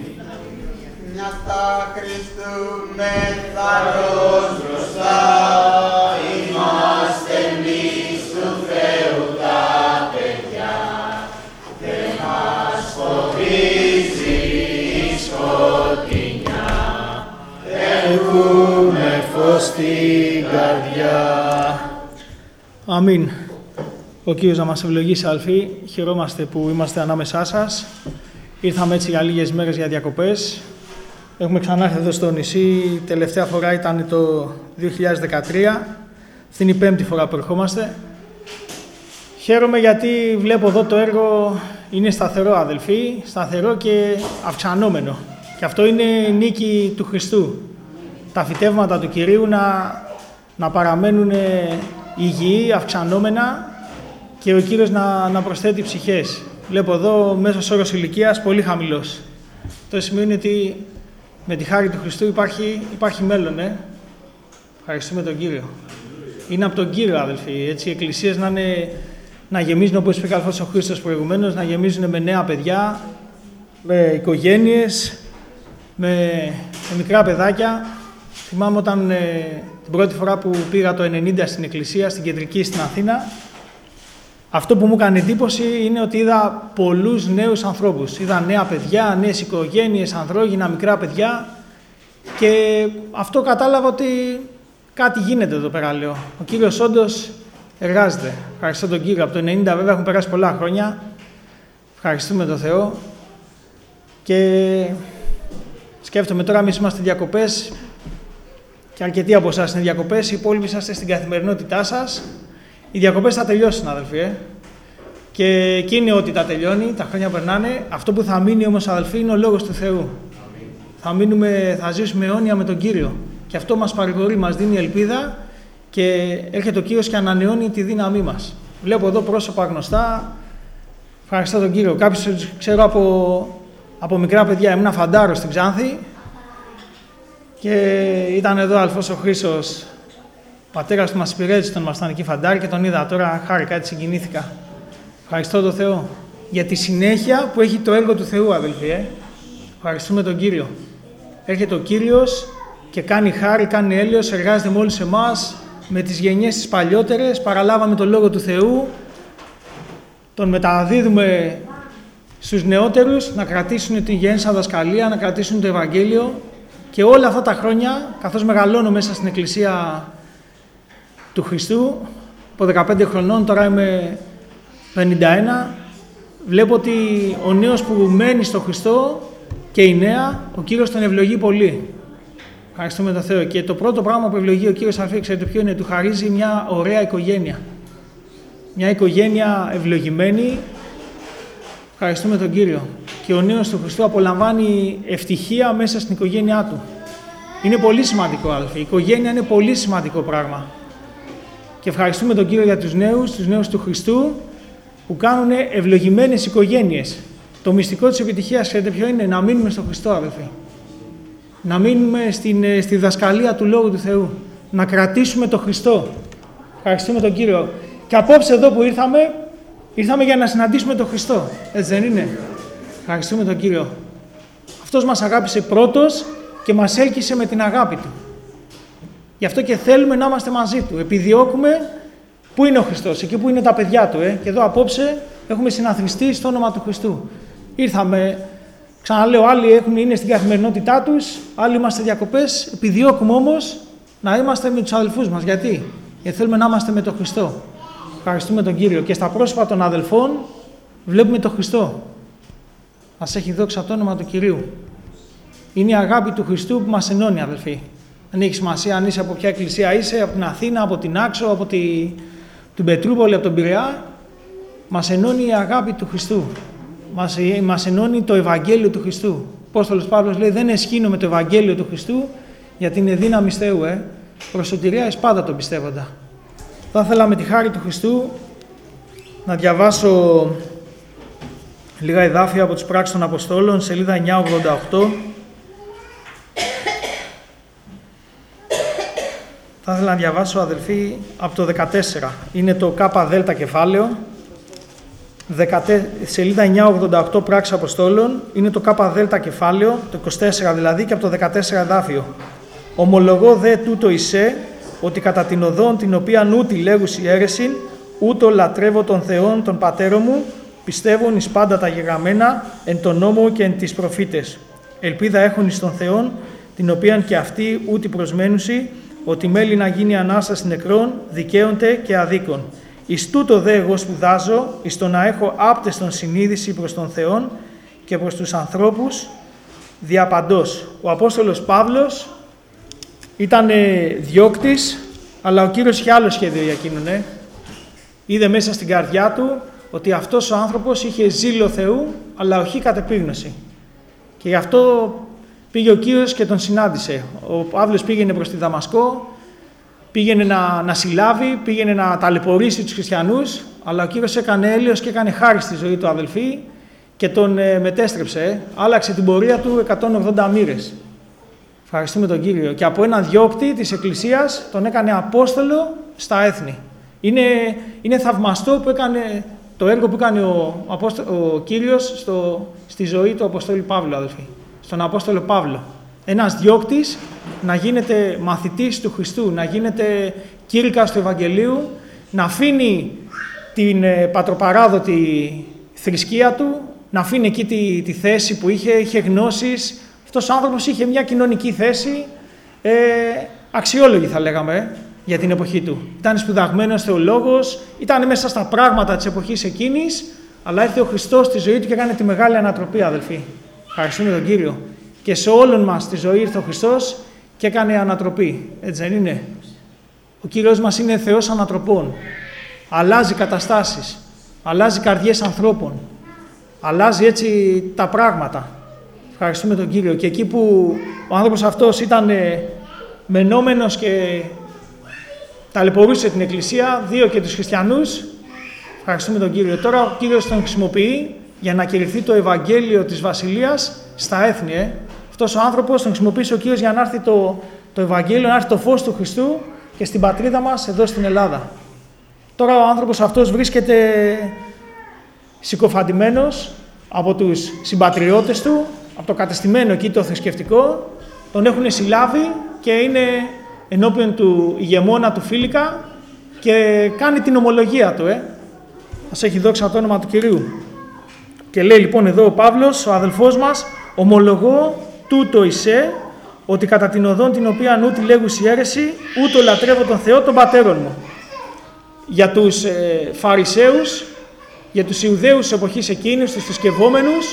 Νιάτα Χριστού με θάρρος μπροστά, είμαστε εμείς του Θεού τα παιδιά. Δεν μας φοβίζει η σκοτεινιά, έχουμε φως στην καρδιά. Αμήν. Ο Κύριος να μας ευλογήσει, αδελφοί. Χαιρόμαστε που είμαστε ανάμεσά σας. Ήρθαμε έτσι για λίγες μέρες για διακοπές. Έχουμε ξανάρθει εδώ στο νησί. Τελευταία φορά ήταν το δύο χιλιάδες δεκατρία. Αυτή είναι η πέμπτη φορά που ερχόμαστε. Χαίρομαι γιατί βλέπω εδώ το έργο είναι σταθερό, αδελφοί. Σταθερό και αυξανόμενο. Και αυτό είναι νίκη του Χριστού. Τα φυτεύματα του Κυρίου να, να παραμένουν υγιεί, αυξανόμενα και ο Κύριος να, να προσθέτει ψυχές. Βλέπω εδώ μέσος όρος ηλικίας πολύ χαμηλός. Αυτό σημαίνει ότι με τη χάρη του Χριστού υπάρχει, υπάρχει μέλλον. Ε? Ευχαριστούμε τον Κύριο. Είναι από τον Κύριο, αδελφοί. Έτσι, οι εκκλησίες να, είναι, να γεμίζουν, όπως είπε καλώς ο Χρήστος προηγουμένως, να γεμίζουν με νέα παιδιά, με οικογένειες, με, με μικρά παιδάκια. Θυμάμαι όταν ε, την πρώτη φορά που πήγα το ενενήντα στην εκκλησία, στην κεντρική στην Αθήνα, αυτό που μου έκανε εντύπωση είναι ότι είδα πολλούς νέους ανθρώπους. Είδα νέα παιδιά, νέες οικογένειες, ανδρόγυνα, μικρά παιδιά και αυτό κατάλαβα ότι κάτι γίνεται εδώ πέρα, λέω. Ο Κύριος όντως εργάζεται. Ευχαριστώ τον Κύριο. Από το ενενήντα βέβαια έχουν περάσει πολλά χρόνια. Ευχαριστούμε τον Θεό. Και σκέφτομαι τώρα, εμείς είμαστε διακοπές και αρκετοί από εσάς είναι διακοπές, οι υπόλοιποι είσαστε στην καθημερινότητά σας. Οι διακοπές θα τελειώσουν, αδελφοί, ε? Και εκεί είναι ότι τα τελειώνει, τα χρόνια περνάνε. Αυτό που θα μείνει όμως, αδελφοί, είναι ο Λόγος του Θεού. Θα, μείνουμε, θα ζήσουμε αιώνια με τον Κύριο. Και αυτό μας παρηγορεί, μας δίνει ελπίδα και έρχεται ο Κύριος και ανανεώνει τη δύναμή μας. Βλέπω εδώ πρόσωπα γνωστά. Ευχαριστώ τον Κύριο. Κάποιους ξέρω από, από μικρά παιδιά. Ήμουν φαντάρος στην Ξάνθη και ήταν εδώ αλφός ο Χρήστος. Ο πατέρας του μας υπηρέτησε, τον ήμασταν εκεί φαντάρι και τον είδα τώρα, χάρηκα, έτσι συγκινήθηκα. Ευχαριστώ τον Θεό για τη συνέχεια που έχει το έργο του Θεού, αδελφοί. Ε. Ευχαριστούμε τον Κύριο. Έρχεται ο Κύριος και κάνει χάρη, κάνει έλεος, εργάζεται με όλους εμάς, με τις γενιές τις παλιότερες, παραλάβαμε τον Λόγο του Θεού, τον μεταδίδουμε στους νεότερους να κρατήσουν τη γέννησα δασκαλία, να κρατήσουν το Ευαγγέλιο και όλα αυτά τα χρόνια, καθώς μεγαλώνω μέσα στην Εκκλησία του Χριστού, από δεκαπέντε χρονών, τώρα είμαι πενήντα ένα, βλέπω ότι ο νέος που μένει στο Χριστό και η νέα, ο Κύριος τον ευλογεί πολύ. Ευχαριστούμε τον Θεό. Και το πρώτο πράγμα που ευλογεί ο Κύριος, αδελφοί, ξέρετε ποιο είναι? Του χαρίζει μια ωραία οικογένεια. Μια οικογένεια ευλογημένη. Ευχαριστούμε τον Κύριο. Και ο νέος του Χριστού απολαμβάνει ευτυχία μέσα στην οικογένειά του. Είναι πολύ σημαντικό, αδελφοί. Η οικογένεια είναι πολύ σημαντικό πράγμα. Και ευχαριστούμε τον Κύριο για τους νέους, τους νέους του Χριστού, που κάνουν ευλογημένες οικογένειες. Το μυστικό της επιτυχίας, ξέρετε ποιο είναι? Να μείνουμε στο Χριστό, αδελφοί. Να μείνουμε στην, στη δασκαλία του Λόγου του Θεού. Να κρατήσουμε το Χριστό. Ευχαριστούμε τον Κύριο. Και απόψε εδώ που ήρθαμε, ήρθαμε για να συναντήσουμε τον Χριστό. Έτσι δεν είναι? Ευχαριστούμε τον Κύριο. Αυτός μας αγάπησε πρώτος και μας έλκυσε με την αγάπη Του. Γι' αυτό και θέλουμε να είμαστε μαζί Του. Επιδιώκουμε πού είναι ο Χριστός, εκεί που είναι τα παιδιά Του. Ε? Και εδώ απόψε έχουμε συναθριστεί στο όνομα του Χριστού. Ήρθαμε, ξαναλέω, άλλοι έχουν, είναι στην καθημερινότητά τους, άλλοι είμαστε διακοπές. Επιδιώκουμε όμως να είμαστε με τους αδελφούς μας. Γιατί? Γιατί θέλουμε να είμαστε με τον Χριστό. Ευχαριστούμε τον Κύριο. Και στα πρόσωπα των αδελφών βλέπουμε τον Χριστό. Μας έχει δόξει από το όνομα του Κυρίου. Είναι η αγάπη του Χριστού που μας ενώνει, αδελφοί. Δεν έχει σημασία αν είσαι από ποια εκκλησία είσαι, από την Αθήνα, από την Άξο, από τη, την Πετρούπολη, από τον Πειραιά. Μας ενώνει η αγάπη του Χριστού. Μας, μας ενώνει το Ευαγγέλιο του Χριστού. Ο Απόστολος Παύλος λέει: δεν εσχύνω με το Ευαγγέλιο του Χριστού, γιατί είναι δύναμη Θεού. Ε. Προς σωτηρία εις πάντα τον πιστεύοντα. Θα ήθελα με τη χάρη του Χριστού να διαβάσω λίγα εδάφια από τις Πράξεις των Αποστόλων, σελίδα εννιακόσια ογδόντα οκτώ. Θα ήθελα να διαβάσω, αδελφοί, από το δεκατέσσερα. Είναι το ΚΔ κεφάλαιο, σελίδα εννιακόσια ογδόντα οκτώ, Πράξεις Αποστόλων. Είναι το ΚΔ κεφάλαιο, το είκοσι τέσσερα δηλαδή, και από το δεκατέσσερα εδάφιο. Ομολογώ δε τούτο εισέ, ότι κατά την οδόν την οποίαν ούτη λέγουσι αίρεσιν, ούτω λατρεύω τον Θεόν τον Πατέρο μου, πιστεύουν εις πάντα τα γεγραμμένα εν τον νόμο και εν τις προφήτες. Ελπίδα έχουν εις τον Θεόν, την οποίαν και αυτοί ούτι προσμένουσι, ότι μέλη να γίνει Ανάσταση νεκρών, δικαίονται και αδίκων. Εις τούτο δε εγώ σπουδάζω, εις το να έχω άπτεστον συνείδηση προς τον Θεόν και προς τους ανθρώπους διαπαντός. Ο Απόστολος Παύλος ήταν διώκτης, αλλά ο Κύριος είχε άλλο σχέδιο για εκείνον. Ε. Είδε μέσα στην καρδιά του ότι αυτός ο άνθρωπος είχε ζήλο Θεού, αλλά όχι κατ' επίγνωση. Και γι' αυτό πήγε ο Κύριος και τον συνάντησε. Ο Παύλος πήγαινε προς τη Δαμασκό, πήγαινε να, να συλλάβει, πήγαινε να ταλαιπωρήσει τους χριστιανούς, αλλά ο Κύριος έκανε έλεος και έκανε χάρη στη ζωή του, αδελφοί, και τον ε, μετέστρεψε. Ε. Άλλαξε την πορεία του εκατόν ογδόντα μοίρες. Ευχαριστούμε τον Κύριο. Και από έναν διώκτη της Εκκλησίας τον έκανε Απόστολο στα έθνη. Είναι, είναι θαυμαστό που έκανε, το έργο που έκανε ο, ο, ο Κύριος στο, στη ζωή του Αποστόλου Παύλου, αδελφοί. Στον Απόστολο Παύλο. Ένας διώκτης να γίνεται μαθητής του Χριστού, να γίνεται κήρυκας του Ευαγγελίου, να αφήνει την ε, πατροπαράδοτη θρησκεία του, να αφήνει εκεί τη, τη θέση που είχε, είχε γνώσεις. Αυτός ο άνθρωπος είχε μια κοινωνική θέση, ε, αξιόλογη θα λέγαμε, για την εποχή του. Ήταν σπουδαγμένος θεολόγος, ήταν μέσα στα πράγματα της εποχής εκείνης, αλλά ήρθε ο Χριστός στη ζωή του και έκανε τη μεγάλη ανατροπή, αδελφοί. Ευχαριστούμε τον Κύριο. Και σε όλων μας στη ζωή ήρθε ο Χριστός και έκανε ανατροπή. Έτσι δεν είναι? Ο Κύριος μας είναι Θεός ανατροπών. Αλλάζει καταστάσεις, αλλάζει καρδιές ανθρώπων, αλλάζει έτσι τα πράγματα. Ευχαριστούμε τον Κύριο. Και εκεί που ο άνθρωπος αυτός ήταν μενόμενος και ταλαιπωρούσε την Εκκλησία, δύο και τους χριστιανούς, ευχαριστούμε τον Κύριο. Τώρα ο Κύριος τον χρησιμοποιεί για να κηρυχθεί το Ευαγγέλιο της Βασιλείας στα έθνη. Ε. Αυτός ο άνθρωπος τον χρησιμοποίησε ο Κύριος για να έρθει το, το Ευαγγέλιο, να έρθει το φως του Χριστού και στην πατρίδα μας εδώ στην Ελλάδα. Τώρα ο άνθρωπος αυτός βρίσκεται συκοφαντημένος από τους συμπατριώτες του, από το κατεστημένο εκεί το θρησκευτικό, τον έχουν συλλάβει και είναι ενώπιον του ηγεμόνα του Φίλικα και κάνει την ομολογία του. Ε. Ας έχει δόξα το όνομα του Κυρίου. Και λέει λοιπόν εδώ ο Παύλος, ο αδελφός μας, ομολογώ τούτο εισέ, ότι κατά την οδόν την οποία ούτη λέγουσι αίρεση, ούτω λατρεύω τον Θεό των πατέρων μου. Για τους ε, Φαρισαίους, για τους Ιουδαίους εποχής εκείνης, τους θρησκευόμενους,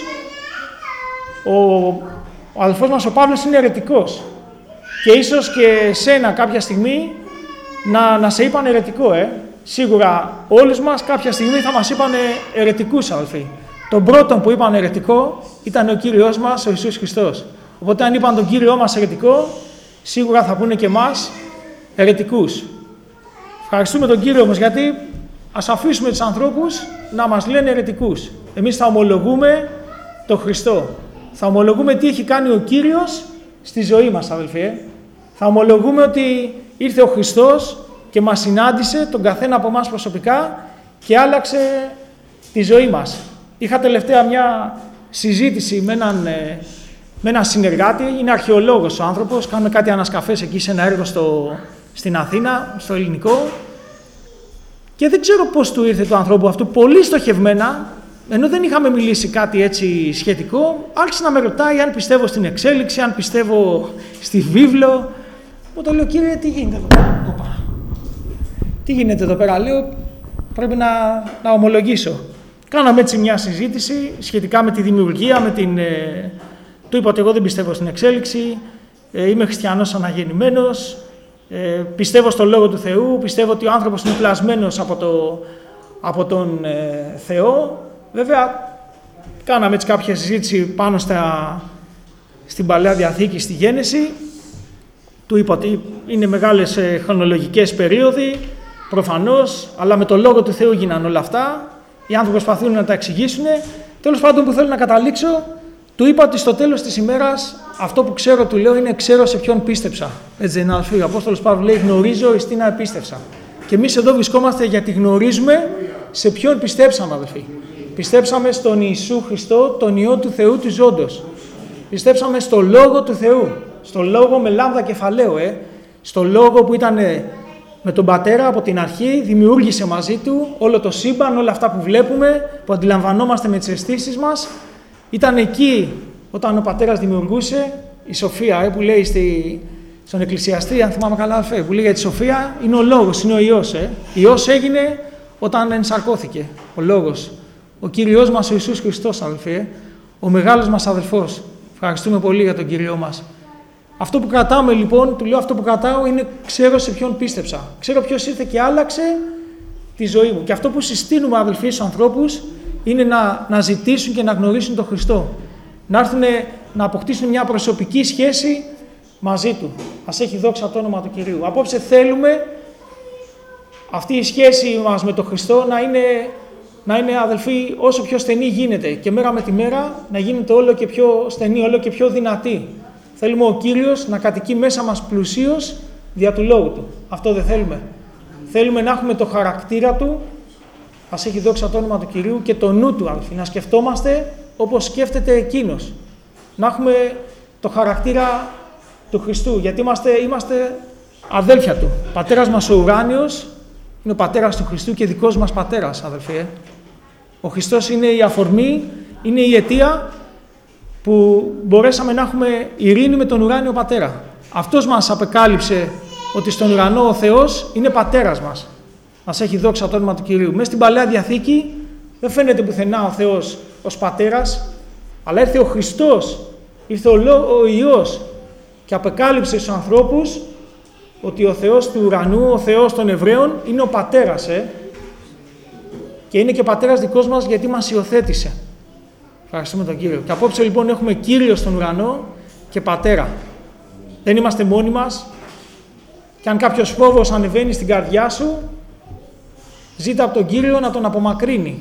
ο, ο αδελφός μας ο Παύλος είναι αιρετικός. Και ίσως και σένα κάποια στιγμή να, να σε είπαν αιρετικό, ε. Σίγουρα όλους μας κάποια στιγμή θα μας είπαν αιρετικούς, αδελφοί. Τον πρώτον που είπαν αιρετικό ήταν ο Κύριος μας, ο Ιησούς Χριστός. Οπότε αν είπαν τον Κύριό μας αιρετικό, σίγουρα θα πούνε και εμάς αιρετικούς. Ευχαριστούμε τον Κύριο όμως, γιατί ας αφήσουμε τους ανθρώπους να μας λένε αιρετικούς. Εμείς θα ομολογούμε τον Χριστό. Θα ομολογούμε τι έχει κάνει ο Κύριος στη ζωή μας, αδελφοί. Ε. Θα ομολογούμε ότι ήρθε ο Χριστός και μας συνάντησε, τον καθένα από εμάς προσωπικά, και άλλαξε τη ζωή μας. Είχα τελευταία μια συζήτηση με έναν, με έναν συνεργάτη, είναι αρχαιολόγος ο άνθρωπος, κάνουμε κάτι ανασκαφές εκεί σε ένα έργο στο, στην Αθήνα, στο ελληνικό, και δεν ξέρω πώς του ήρθε το ανθρώπου αυτού, πολύ στοχευμένα, ενώ δεν είχαμε μιλήσει κάτι έτσι σχετικό, άρχισε να με ρωτάει αν πιστεύω στην εξέλιξη, αν πιστεύω στη βίβλο. Μου το λέω, κύριε, τι γίνεται εδώ πέρα? Οπα. Τι γίνεται εδώ πέρα? Λέω, πρέπει να, να ομολογήσω. Κάναμε έτσι μια συζήτηση σχετικά με τη δημιουργία, με την... Ε, του είπα ότι εγώ δεν πιστεύω στην εξέλιξη, ε, είμαι χριστιανός αναγεννημένος, ε, πιστεύω στο Λόγο του Θεού, πιστεύω ότι ο άνθρωπος είναι πλασμένος από, το, από τον ε, Θεό. Βέβαια, κάναμε έτσι κάποια συζήτηση πάνω στα, στην Παλαιά Διαθήκη, στη Γένεση. Του είπα ότι είναι μεγάλες ε, χρονολογικές περίοδοι, προφανώς, αλλά με το Λόγο του Θεού γίνανε όλα αυτά. Οι άνθρωποι προσπαθούν να τα εξηγήσουν. Τέλος πάντων, που θέλω να καταλήξω, του είπα ότι στο τέλος της ημέρας αυτό που ξέρω, του λέω, είναι ξέρω σε ποιον πίστεψα. Έτσι είναι, αδελφοί. Ο Απόστολος Παύλος λέει: γνωρίζω εις τίνα επίστεψα. Και εμείς εδώ βρισκόμαστε γιατί γνωρίζουμε σε ποιον πιστέψαμε, αδελφοί. Πιστέψαμε στον Ιησού Χριστό, τον Υιό του Θεού του ζώντος. Πιστέψαμε στο Λόγο του Θεού. Στο Λόγο με λάμδα κεφαλαίο, ε. Στο Λόγο που ήταν με τον Πατέρα από την αρχή, δημιούργησε μαζί του όλο το σύμπαν, όλα αυτά που βλέπουμε, που αντιλαμβανόμαστε με τις αισθήσεις μας. Ήταν εκεί όταν ο Πατέρας δημιουργούσε, η Σοφία, ε, που λέει στη, στον Εκκλησιαστή, αν θυμάμαι καλά, αδελφέ, που λέει για τη σοφία, είναι ο λόγος, είναι ο Υιός. Ε. Υιός έγινε όταν ενσαρκώθηκε. Ο λόγος. Ο Κύριος μας, ο Ιησούς Χριστός, αδελφέ, ο μεγάλος μας αδελφός. Ευχαριστούμε πολύ για τον Κύριό μας. Αυτό που κρατάμε λοιπόν, του λέω αυτό που κρατάω, είναι ξέρω σε ποιον πίστεψα. Ξέρω ποιος ήρθε και άλλαξε τη ζωή μου. Και αυτό που συστήνουμε, αδελφοί, στους ανθρώπους, είναι να, να ζητήσουν και να γνωρίσουν τον Χριστό. Να έρθουν να αποκτήσουν μια προσωπική σχέση μαζί Του. Ας έχει δόξα το όνομα του Κυρίου. Απόψε θέλουμε αυτή η σχέση μας με τον Χριστό να είναι, να είναι, αδελφοί, όσο πιο στενή γίνεται. Και μέρα με τη μέρα να γίνεται όλο και πιο στενή, όλο και πιο δυνατή. Θέλουμε ο Κύριος να κατοικεί μέσα μας πλουσίως δια του Λόγου Του. Αυτό δεν θέλουμε. Θέλουμε να έχουμε το χαρακτήρα Του, ας έχει δόξα το όνομα του Κυρίου, και το νου Του, αδελφοί. Να σκεφτόμαστε όπως σκέφτεται Εκείνος. Να έχουμε το χαρακτήρα του Χριστού, γιατί είμαστε, είμαστε αδέλφια Του. Ο πατέρας μας ο ουράνιος είναι ο πατέρας του Χριστού και δικός μας πατέρας, αδελφοί. Ε. Ο Χριστός είναι η αφορμή, είναι η αιτία που μπορέσαμε να έχουμε ειρήνη με τον ουράνιο πατέρα. Αυτός μας απεκάλυψε ότι στον ουρανό ο Θεός είναι πατέρας μας. Μας έχει δόξα το όνομα του Κυρίου. Μέσα στην Παλαιά Διαθήκη δεν φαίνεται πουθενά ο Θεός ως πατέρας, αλλά ήρθε ο Χριστός, ήρθε ο, ο Υιός και απεκάλυψε στους ανθρώπους ότι ο Θεός του ουρανού, ο Θεός των Εβραίων, είναι ο πατέρας. Ε? Και είναι και πατέρας δικός μας γιατί μας υιοθέτησε. Ευχαριστούμε τον Κύριο. Και απόψε λοιπόν έχουμε Κύριο στον ουρανό και πατέρα. Δεν είμαστε μόνοι μας. Και αν κάποιος φόβος ανεβαίνει στην καρδιά σου, ζήτα από τον Κύριο να τον απομακρύνει.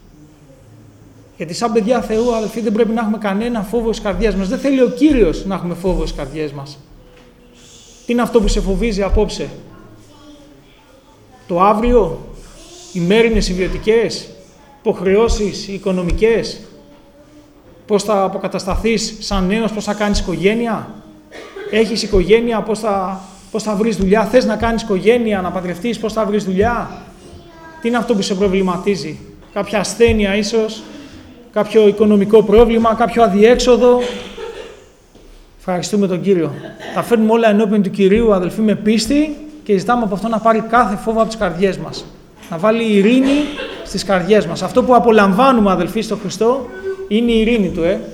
Γιατί σαν παιδιά Θεού, αδελφοί, δεν πρέπει να έχουμε κανένα φόβο στις καρδιές μας. Δεν θέλει ο Κύριος να έχουμε φόβο στις καρδιές μας. Τι είναι αυτό που σε φοβίζει απόψε? Το αύριο, οι μέρινες ιδιωτικές, υποχρεώσεις οικονομικές, πώς θα αποκατασταθείς σαν νέος, πώς θα κάνεις οικογένεια, έχεις οικογένεια, πώς θα, πώς θα βρεις δουλειά, θες να κάνεις οικογένεια, να παντρευτείς, πώς θα βρεις δουλειά. Τι είναι αυτό που σε προβληματίζει? Κάποια ασθένεια ίσως, κάποιο οικονομικό πρόβλημα, κάποιο αδιέξοδο. Ευχαριστούμε τον Κύριο. Τα φέρνουμε όλα ενώπιον του Κυρίου, αδελφοί, με πίστη και ζητάμε από αυτό να πάρει κάθε φόβο από τις καρδιές μας. Να βάλει ειρήνη στις καρδιές μας. Αυτό που απολαμβάνουμε, αδελφοί, στον Χριστό είναι η ειρήνη Του. Ε.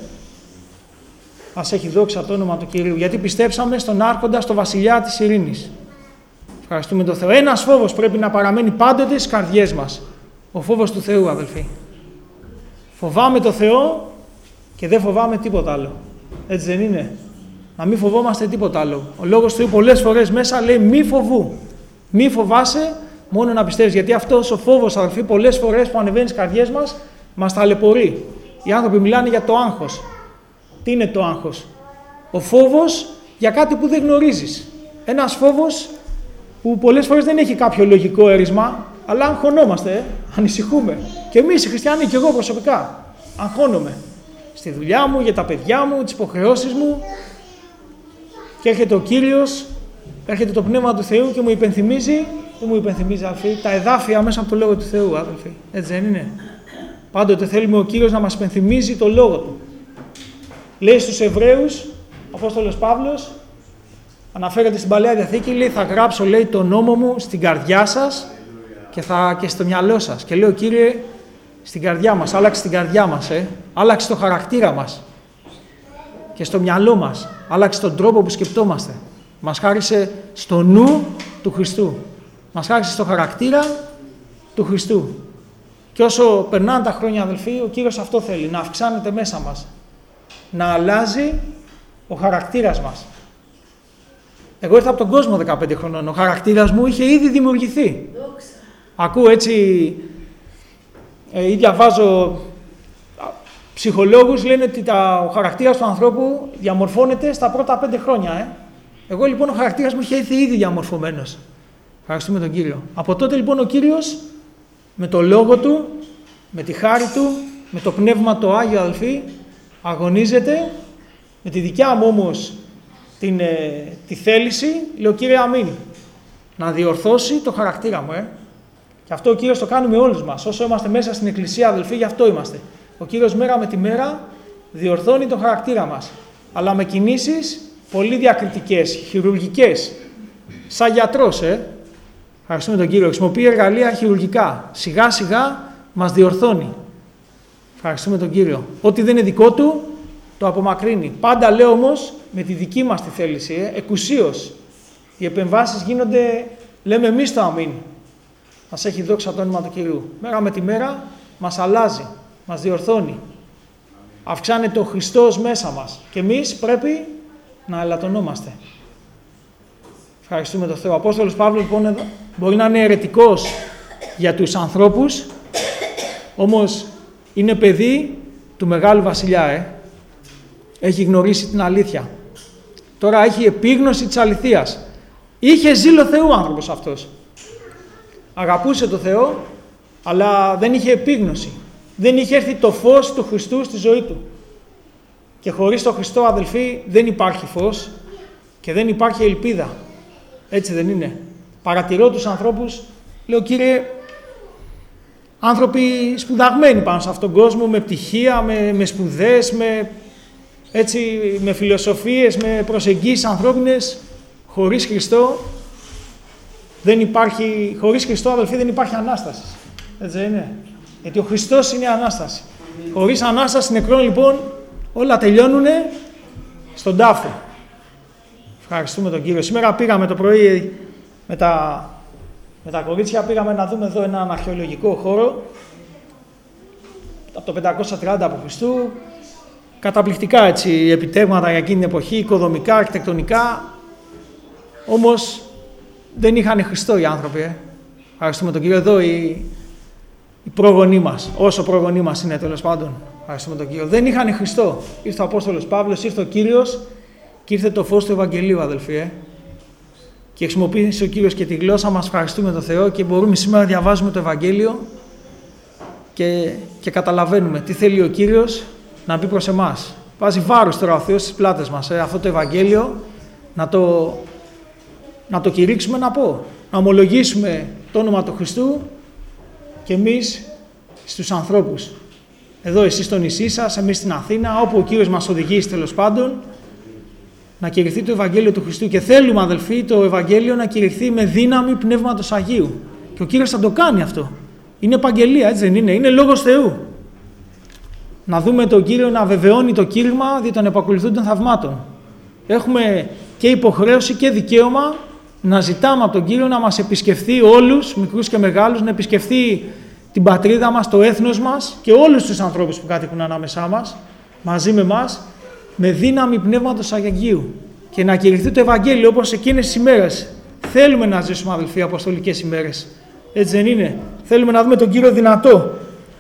Ας έχει δόξα το όνομα του Κυρίου. Γιατί πιστέψαμε στον Άρχοντα, στο Βασιλιά της Ειρήνης. Ευχαριστούμε τον Θεό. Ένας φόβος πρέπει να παραμένει πάντοτε στις καρδιές μας. Ο φόβος του Θεού, αδελφοί. Φοβάμαι το Θεό και δεν φοβάμαι τίποτα άλλο. Έτσι δεν είναι? Να μην φοβόμαστε τίποτα άλλο. Ο λόγος του πολλές φορές μέσα λέει μη φοβού. Μη φοβάσαι, μόνο να πιστεύεις. Γιατί αυτός ο φόβος, αδελφοί, πολλές φορές που ανεβαίνει στις καρδιές μας, μας ταλαιπωρεί. Οι άνθρωποι μιλάνε για το άγχος. Τι είναι το άγχος? Ο φόβος για κάτι που δεν γνωρίζεις. Ένας φόβος που πολλές φορές δεν έχει κάποιο λογικό έρισμα, αλλά αγχωνόμαστε, ε? ανησυχούμε. Και εμείς οι χριστιανοί, και εγώ προσωπικά, αγχώνομαι. Στη δουλειά μου, για τα παιδιά μου, τις υποχρεώσεις μου. Και έρχεται ο Κύριος, έρχεται το Πνεύμα του Θεού και μου υπενθυμίζει, τι μου υπενθυμίζει, αδελφοί, τα εδάφια μέσα από το Λόγο του Θεού, αδελφοί. Έτσι δεν είναι? Πάντοτε θέλουμε ο Κύριος να μας υπενθυμίζει το Λόγο Του. Λέει στους Εβραίους, ο Απόστολος Παύλος, αναφέρεται στην Παλαιά Διαθήκη, λέει θα γράψω, λέει, το νόμο μου στην καρδιά σας και, θα, και στο μυαλό σας. Και λέω, Κύριε, στην καρδιά μας, άλλαξε την καρδιά μας, ε? άλλαξε το χαρακτήρα μας και στο μυαλό μας, άλλαξε τον τρόπο που σκεπτόμαστε. Μας χάρισε στο νου του Χριστού, μας χάρισε στο χαρακτήρα του Χριστού. Και όσο περνάνε τα χρόνια, αδελφοί, ο Κύριος αυτό θέλει, να αυξάνεται μέσα μας, να αλλάζει ο χαρακτήρας μας. Εγώ ήρθα από τον κόσμο δεκαπέντε χρονών, ο χαρακτήρας μου είχε ήδη δημιουργηθεί. Δόξα. Ακούω έτσι ε, ή διαβάζω ψυχολόγους, λένε ότι τα, ο χαρακτήρας του ανθρώπου διαμορφώνεται στα πρώτα πέντε χρόνια. Ε. Εγώ λοιπόν ο χαρακτήρας μου είχε ήδη, ήδη διαμορφωμένος. Ευχαριστούμε τον Κύριο. Από τότε λοιπόν ο Κύριος με το Λόγο Του, με τη χάρη Του, με το Πνεύμα το Άγιο, αδελφοί, αγωνίζεται. Με τη δικιά μου όμως την, ε, τη θέληση, λέω, Κύριε, αμήν, να διορθώσει το χαρακτήρα μου. Ε. Και αυτό ο Κύριος το κάνει με όλους μας. Όσο είμαστε μέσα στην Εκκλησία, αδελφοί, γι' αυτό είμαστε. Ο Κύριος μέρα με τη μέρα διορθώνει το χαρακτήρα μας. Αλλά με κινήσεις πολύ διακριτικές, χειρουργικές. Σαν γιατρός, ε. Ευχαριστούμε τον Κύριο. Χρησιμοποιεί εργαλεία χειρουργικά. Σιγά σιγά μας διορθώνει. Ευχαριστούμε τον Κύριο. Ό,τι δεν είναι δικό του, το απομακρύνει. Πάντα λέω όμως με τη δική μας τη θέληση, ε, εκουσίως. Οι επεμβάσεις γίνονται, λέμε εμείς το αμήν. Μας έχει δόξα το όνομα του Κυρίου. Μέρα με τη μέρα μας αλλάζει, μας διορθώνει. Αυξάνεται ο Χριστός μέσα μας. Και εμείς πρέπει να ελαττωνόμαστε. Ευχαριστούμε τον Θεό. Ο Απόστολος Παύλος λοιπόν μπορεί να είναι αιρετικός για τους ανθρώπους, όμως είναι παιδί του Μεγάλου Βασιλιά. Ε. Έχει γνωρίσει την αλήθεια. Τώρα έχει επίγνωση της αληθείας. Είχε ζήλο Θεού ο άνθρωπος αυτός. Αγαπούσε το Θεό, αλλά δεν είχε επίγνωση. Δεν είχε έρθει το φως του Χριστού στη ζωή του. Και χωρίς τον Χριστό, αδελφοί, δεν υπάρχει φως και δεν υπάρχει ελπίδα. Έτσι δεν είναι? Παρατηρώ τους ανθρώπους, λέω, Κύριε, άνθρωποι σπουδαγμένοι πάνω σε αυτόν τον κόσμο, με πτυχία, με, με σπουδές, με, έτσι, με φιλοσοφίες, με προσεγγίσεις ανθρώπινες, χωρίς Χριστό δεν υπάρχει, χωρίς Χριστό, αδελφοί, δεν υπάρχει Ανάσταση. Έτσι δεν είναι? Γιατί ο Χριστός είναι η Ανάσταση. Χωρίς Ανάσταση νεκρών, λοιπόν, όλα τελειώνουν στον τάφο. Ευχαριστούμε τον Κύριο. Σήμερα πήγαμε το πρωί με τα, με τα κορίτσια, πήγαμε να δούμε εδώ έναν αρχαιολογικό χώρο από το πεντακόσια τριάντα από Χριστού. Καταπληκτικά έτσι επιτεύγματα για εκείνη την εποχή, οικοδομικά, αρχιτεκτονικά. Όμως δεν είχαν Χριστό οι άνθρωποι. Ε. Ευχαριστούμε τον Κύριο. Εδώ οι, οι πρόγονοί μας, όσο πρόγονοί μας είναι τέλος πάντων. Ευχαριστούμε τον Κύριο. Δεν είχαν Χριστό. Ήρθε ο Απόστολος Παύλος, ήρθε ο Κύριος και ήρθε το φως του Ευαγγελίου, αδελφοί. Ε. Και χρησιμοποίησε ο Κύριος και τη γλώσσα μας. Ευχαριστούμε τον Θεό και μπορούμε σήμερα να διαβάζουμε το Ευαγγέλιο και, και καταλαβαίνουμε τι θέλει ο Κύριος να πει προς εμάς. Βάζει βάρος τώρα ο Θεός στις πλάτες μας. Ε, αυτό το Ευαγγέλιο να το, να το κηρύξουμε, να πω. Να ομολογήσουμε το όνομα του Χριστού και εμείς στους ανθρώπους. Εδώ εσείς στο νησί σας, εμείς στην Αθήνα, όπου ο Κύριος μας οδηγήσει τέλος πάντων, να κηρυχθεί το Ευαγγέλιο του Χριστού. Και θέλουμε, αδελφοί, το Ευαγγέλιο να κηρυχθεί με δύναμη Πνεύματος Αγίου. Και ο Κύριος θα το κάνει αυτό. Είναι επαγγελία, έτσι δεν είναι? Είναι λόγος Θεού. Να δούμε τον Κύριο να βεβαιώνει το κήρυγμα δι' των επακολουθούν των θαυμάτων. Έχουμε και υποχρέωση και δικαίωμα να ζητάμε από τον Κύριο να μας επισκεφθεί όλους, μικρούς και μεγάλους, να επισκεφθεί την πατρίδα μας, το έθνος μας και όλους τους ανθρώπους που κατοικούν ανάμεσά μας, μαζί με εμάς, με δύναμη Πνεύματος Αγίου και να κηρυχθεί το Ευαγγέλιο όπως εκείνες τις ημέρες. Θέλουμε να ζήσουμε, αδελφοί, αποστολικές ημέρες. Έτσι δεν είναι? Θέλουμε να δούμε τον Κύριο δυνατό.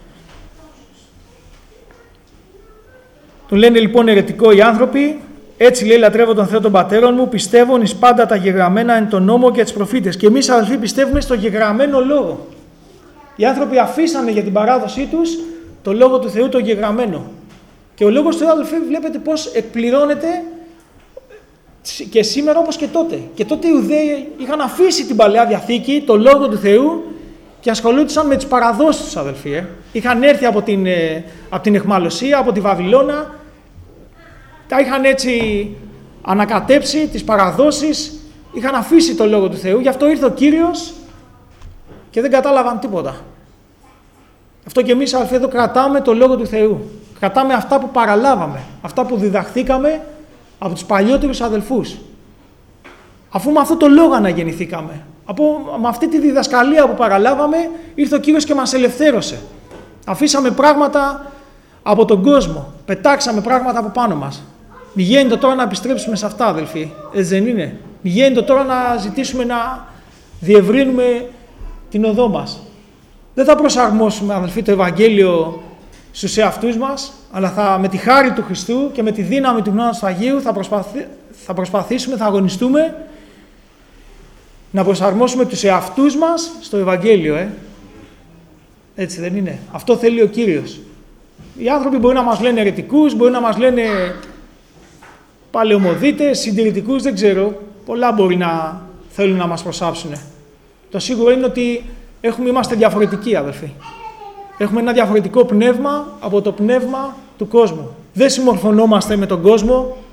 Του λένε λοιπόν αιρετικό οι άνθρωποι. Έτσι λέει: λατρεύω τον Θεό των πατέρων μου, πιστεύουν εις πάντα τα γεγραμμένα εν τον νόμο και τις προφήτες. Και εμείς, αδελφοί, πιστεύουμε στο γεγραμμένο λόγο. Οι άνθρωποι αφήσανε για την παράδοσή τους το λόγο του Θεού, το γεγραμμένο. Και ο λόγος του Θεού, αδελφοί, βλέπετε πώς εκπληρώνεται και σήμερα όπως και τότε. Και τότε οι Ιουδαίοι είχαν αφήσει την Παλαιά Διαθήκη, το λόγο του Θεού, και ασχολούνταν με τις παραδόσεις τους, αδελφοί. Ε. Είχαν έρθει από την, ε, από την αιχμαλωσία, από τη Βαβυλώνα, τα είχαν έτσι ανακατέψει, τις παραδόσεις, είχαν αφήσει το λόγο του Θεού. Γι' αυτό ήρθε ο Κύριος και δεν κατάλαβαν τίποτα. Αυτό και εμείς, αδελφοί, εδώ κρατάμε το λόγο του Θεού. Κρατάμε αυτά που παραλάβαμε, αυτά που διδαχθήκαμε από τους παλιότερους αδελφούς. Αφού με αυτό το λόγο αναγεννηθήκαμε, από, με αυτή τη διδασκαλία που παραλάβαμε, ήρθε ο Κύριος και μας ελευθέρωσε. Αφήσαμε πράγματα από τον κόσμο, πετάξαμε πράγματα από πάνω μας. Μη γίνεται τώρα να επιστρέψουμε σε αυτά, αδελφοί, έτσι δεν είναι? Μη γίνεται τώρα να ζητήσουμε να διευρύνουμε την οδό μας. Δεν θα προσαρμόσουμε, αδελφοί, το Ευαγγέλιο στους εαυτούς μας, αλλά θα, με τη χάρη του Χριστού και με τη δύναμη του Πνεύματος του Αγίου θα, προσπαθ, θα προσπαθήσουμε, θα αγωνιστούμε να προσαρμόσουμε τους εαυτούς μας στο Ευαγγέλιο. Ε. Έτσι δεν είναι? Αυτό θέλει ο Κύριος. Οι άνθρωποι μπορεί να μας λένε αιρετικούς, μπορεί να μας λένε παλαιομοδίτες, συντηρητικούς, δεν ξέρω. Πολλά μπορεί να θέλουν να μας προσάψουν. Το σίγουρο είναι ότι έχουμε, είμαστε διαφορετικοί, αδελφοί. Έχουμε ένα διαφορετικό πνεύμα από το πνεύμα του κόσμου. Δεν συμμορφωνόμαστε με τον κόσμο,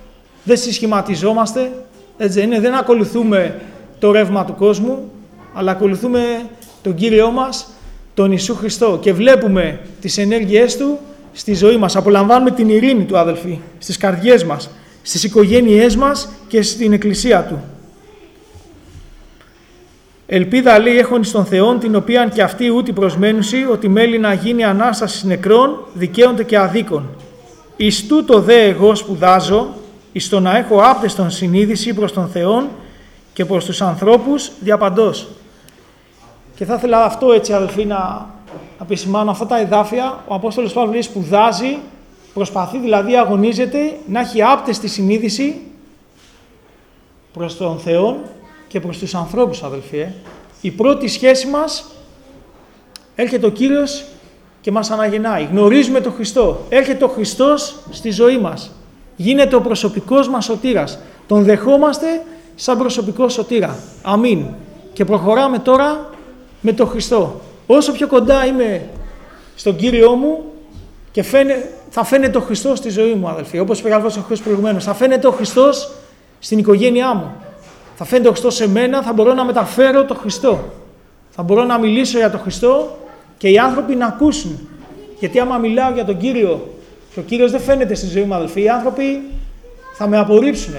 δεν συσχηματιζόμαστε, έτσι είναι, δεν ακολουθούμε το ρεύμα του κόσμου, αλλά ακολουθούμε τον Κύριό μας, τον Ιησού Χριστό και βλέπουμε τις ενέργειές Του στη ζωή μας. Απολαμβάνουμε την ειρήνη Του, αδελφοί, στις καρδιές μας, στις οικογένειές μας και στην Εκκλησία Του. Ελπίδα, λέει, έχων εις τον Θεόν, την οποίαν και αυτοί ούτι προσμένουσι, ότι μέλει να γίνει Ανάσταση νεκρών, δικαίονται και αδίκων. Εις τούτο δε εγώ σπουδάζω, εις το να έχω άπτεστον συνείδηση προς τον Θεόν και προς τους ανθρώπους διαπαντός. Και θα ήθελα αυτό, έτσι, αδελφοί, να επισημάνω αυτά τα εδάφια. Ο Απόστολος Παύλος λέει σπουδάζει, προσπαθεί, δηλαδή αγωνίζεται να έχει άπτεστη συνείδηση προς τον Θεό και προς τους ανθρώπους, αδελφοί. Ε. Η πρώτη σχέση μας, έρχεται ο Κύριος και μας αναγεννάει. Γνωρίζουμε τον Χριστό. Έρχεται ο Χριστός στη ζωή μας. Γίνεται ο προσωπικός μας σωτήρας. Τον δεχόμαστε σαν προσωπικό σωτήρα. Αμήν. Και προχωράμε τώρα με τον Χριστό. Όσο πιο κοντά είμαι στον Κύριό μου και φαίνε, θα φαίνεται ο Χριστός στη ζωή μου, αδελφοί. Όπως περιγράφω ο Χριστός προηγουμένως. Θα φαίνεται ο Χριστός στην οικογένειά μου. Θα φαίνεται ο Χριστός σε μένα, θα μπορώ να μεταφέρω τον Χριστό. Θα μπορώ να μιλήσω για τον Χριστό και οι άνθρωποι να ακούσουν. Γιατί άμα μιλάω για τον Κύριο και ο Κύριος δεν φαίνεται στη ζωή μου, αδελφοί, οι άνθρωποι θα με απορρίψουν.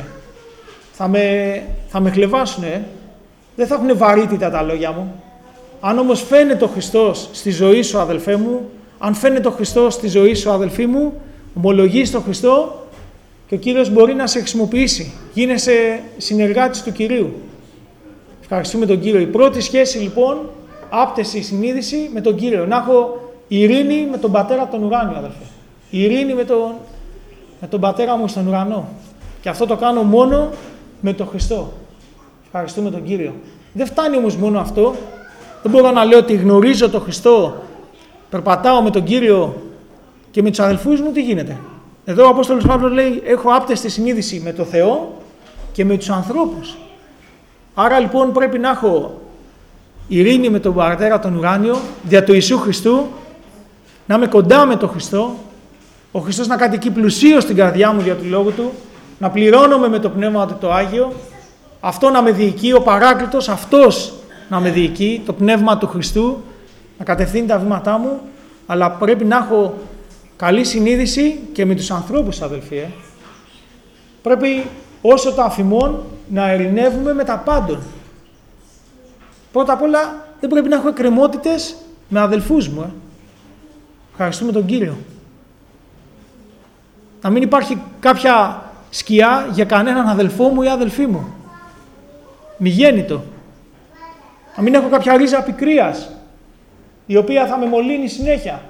Θα με, θα με χλεβάσουν. Δεν θα έχουν βαρύτητα τα λόγια μου. Αν όμως φαίνεται ο Χριστός στη ζωή σου, αδελφέ μου, αν φαίνεται ο Χριστός στη ζωή σου, αδελφή μου, ομολογείς τον Χριστό και ο Κύριος μπορεί να σε χρησιμοποιήσει. Γίνεσαι συνεργάτης του Κυρίου. Ευχαριστούμε τον Κύριο. Η πρώτη σχέση, λοιπόν, άπτεση συνείδηση με τον Κύριο. Να έχω ειρήνη με τον Πατέρα τον ουράνιο, αδελφέ. Ειρήνη με τον, με τον Πατέρα μου στον ουρανό. Και αυτό το κάνω μόνο με τον Χριστό. Ευχαριστούμε τον Κύριο. Δεν φτάνει όμως μόνο αυτό. Δεν μπορώ να λέω ότι γνωρίζω τον Χριστό, περπατάω με τον Κύριο και με τους αδελφούς μου, τι γίνεται. Εδώ ο Απόστολος Παύλος λέει, έχω άπτεστη συνείδηση με τον Θεό και με τους ανθρώπους. Άρα λοιπόν πρέπει να έχω ειρήνη με τον Πατέρα τον ουράνιο, δια του Ιησού Χριστού, να είμαι κοντά με τον Χριστό, ο Χριστός να κατοικεί πλουσίως στην καρδιά μου δια του Λόγου Του, να πληρώνομαι με το Πνεύμα Του το Άγιο, αυτό να με διοικεί, ο Παράκλητος, αυτός να με διοικεί, το Πνεύμα του Χριστού, να κατευθύνει τα βήματά μου, αλλά πρέπει να έχω καλή συνείδηση και με τους ανθρώπους, αδελφοί. Ε. Πρέπει όσο τα αφημών να ειρηνεύουμε με τα πάντων. Πρώτα απ' όλα δεν πρέπει να έχω εκκρεμότητες με αδελφούς μου. Ε. Ευχαριστούμε τον Κύριο. Να μην υπάρχει κάποια σκιά για κανέναν αδελφό μου ή αδελφή μου. Μη γέννητο. Να μην έχω κάποια ρίζα πικρίας, η οποία θα με μολύνει συνέχεια.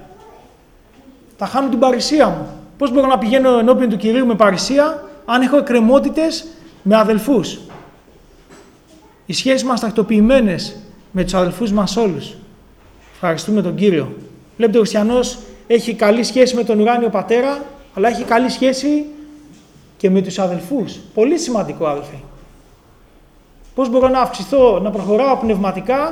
Θα χάνω την παρησία μου. Πώς μπορώ να πηγαίνω ενώπιον του Κυρίου με παρησία, αν έχω εκκρεμότητες με αδελφούς. Οι σχέσεις μας τακτοποιημένες με τους αδελφούς μας όλους. Ευχαριστούμε τον Κύριο. Βλέπετε, ο χριστιανός έχει καλή σχέση με τον ουράνιο Πατέρα, αλλά έχει καλή σχέση και με τους αδελφούς. Πολύ σημαντικό, αδελφοί. Πώς μπορώ να αυξηθώ, να προχωράω πνευματικά,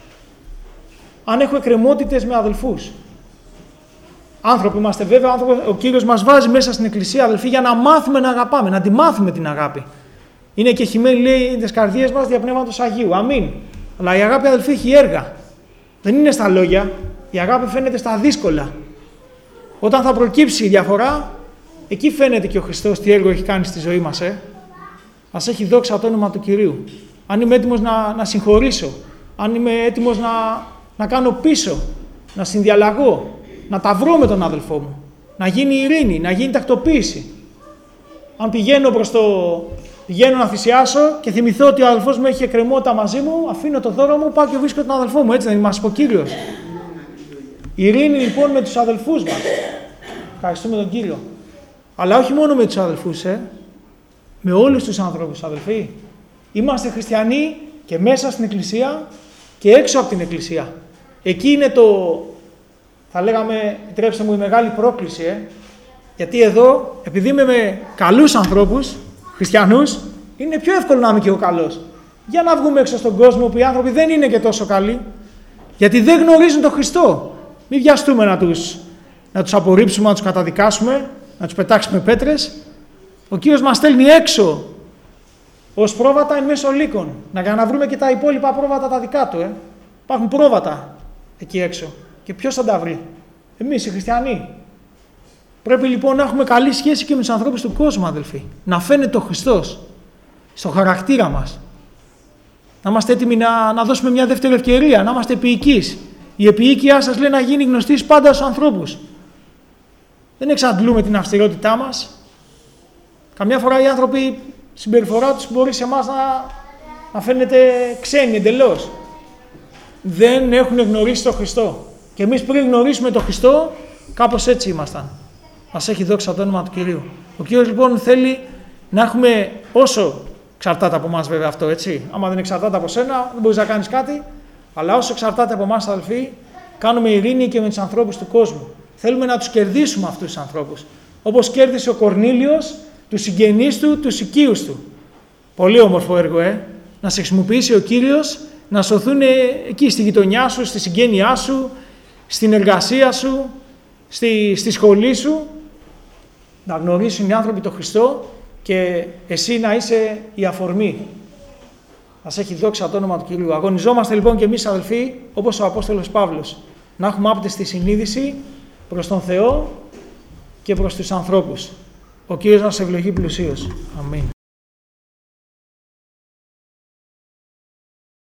αν έχω εκκρεμότητες με αδελφούς. Άνθρωποι είμαστε βέβαια, άνθρωποι, ο Κύριος μας βάζει μέσα στην Εκκλησία, αδελφοί, για να μάθουμε να αγαπάμε, να τη μάθουμε την αγάπη. Είναι και χυμένη, λέει, τις καρδιές μας δια Πνεύματος Αγίου. Αμήν. Αλλά η αγάπη, αδελφοί, έχει έργα. Δεν είναι στα λόγια. Η αγάπη φαίνεται στα δύσκολα. Όταν θα προκύψει η διαφορά, εκεί φαίνεται και ο Χριστός τι έργο έχει κάνει στη ζωή μας. Ε. Ας έχει δόξα το όνομα του Κυρίου. Αν είμαι έτοιμος να, να συγχωρήσω, αν είμαι έτοιμος να, να κάνω πίσω, να συνδιαλλαγώ, να τα βρω με τον αδελφό μου, να γίνει ειρήνη, να γίνει τακτοποίηση. Αν πηγαίνω προς το... πηγαίνω να θυσιάσω και θυμηθώ ότι ο αδελφός μου έχει εκκρεμότητα μαζί μου, αφήνω το δώρο μου, πάω και βρίσκω τον αδελφό μου. Έτσι δεν μας είπε ο Κύριος. Ειρήνη λοιπόν με τους αδελφούς μας. Ευχαριστούμε τον Κύριο. Αλλά όχι μόνο με τους αδελφούς, ε. με όλους τους ανθρώπους, αδελφοί. Είμαστε χριστιανοί και μέσα στην Εκκλησία και έξω από την Εκκλησία. Εκεί είναι το, θα λέγαμε, επιτρέψτε μου, η μεγάλη πρόκληση. Ε. Γιατί εδώ, επειδή είμαι με καλούς ανθρώπους, χριστιανούς, είναι πιο εύκολο να είμαι και εγώ καλός. Για να βγούμε έξω στον κόσμο που οι άνθρωποι δεν είναι και τόσο καλοί, γιατί δεν γνωρίζουν τον Χριστό. Μην βιαστούμε να τους, να τους απορρίψουμε, να τους καταδικάσουμε, να τους πετάξουμε πέτρες. Ο Κύριος μας στέλνει έξω ως πρόβατα εν μέσω λύκων. Να για να βρούμε και τα υπόλοιπα πρόβατα τα δικά του. Ε. Υπάρχουν πρόβατα εκεί έξω. Και ποιος θα τα βρει? Εμείς οι χριστιανοί. Πρέπει λοιπόν να έχουμε καλή σχέση και με τους ανθρώπους του κόσμου, αδελφοί. Να φαίνεται ο Χριστός στο χαρακτήρα μας. Να είμαστε έτοιμοι να, να δώσουμε μια δεύτερη ευκαιρία, να είμαστε επίοικείς. Η επίοικιά σας λέει να γίνει γνωστή πάντα στους ανθρώπους. Δεν εξαντλούμε την αυστηρότητά μας. Καμιά φορά οι άνθρωποι, συμπεριφορά τους μπορεί σε εμάς να, να φαίνεται ξένοι εντελώς. Δεν έχουν γνωρίσει τον Χριστό. Και εμείς πριν γνωρίσουμε τον Χριστό, κάπως έτσι ήμασταν. Μας έχει δόξα το όνομα του Κυρίου. Ο Κύριος λοιπόν θέλει να έχουμε, όσο εξαρτάται από εμάς βέβαια αυτό, έτσι. Άμα δεν εξαρτάται από σένα, δεν μπορείς να κάνεις κάτι. Αλλά όσο εξαρτάται από εμάς, αδελφοί, κάνουμε ειρήνη και με τους ανθρώπους του κόσμου. Θέλουμε να τους κερδίσουμε αυτούς τους ανθρώπους. Όπως κέρδισε ο Κορνήλιος τους συγγενείς του, τους οικείους του. Πολύ όμορφο έργο, ε. Να σε χρησιμοποιήσει ο Κύριος να σωθούν εκεί στη γειτονιά σου, στη συγγένειά σου, στην εργασία σου, στη, στη σχολή σου. Να γνωρίσουν οι άνθρωποι τον Χριστό και εσύ να είσαι η αφορμή. Ας έχει δόξα το όνομα του Κυρίου. Αγωνιζόμαστε λοιπόν και εμείς, αδελφοί, όπως ο Απόστολος Παύλος, να έχουμε άπτεστη συνείδηση προς τον Θεό και προς τους ανθρώπους. Ο Κύριος να σε ευλογεί πλουσίως. Αμήν.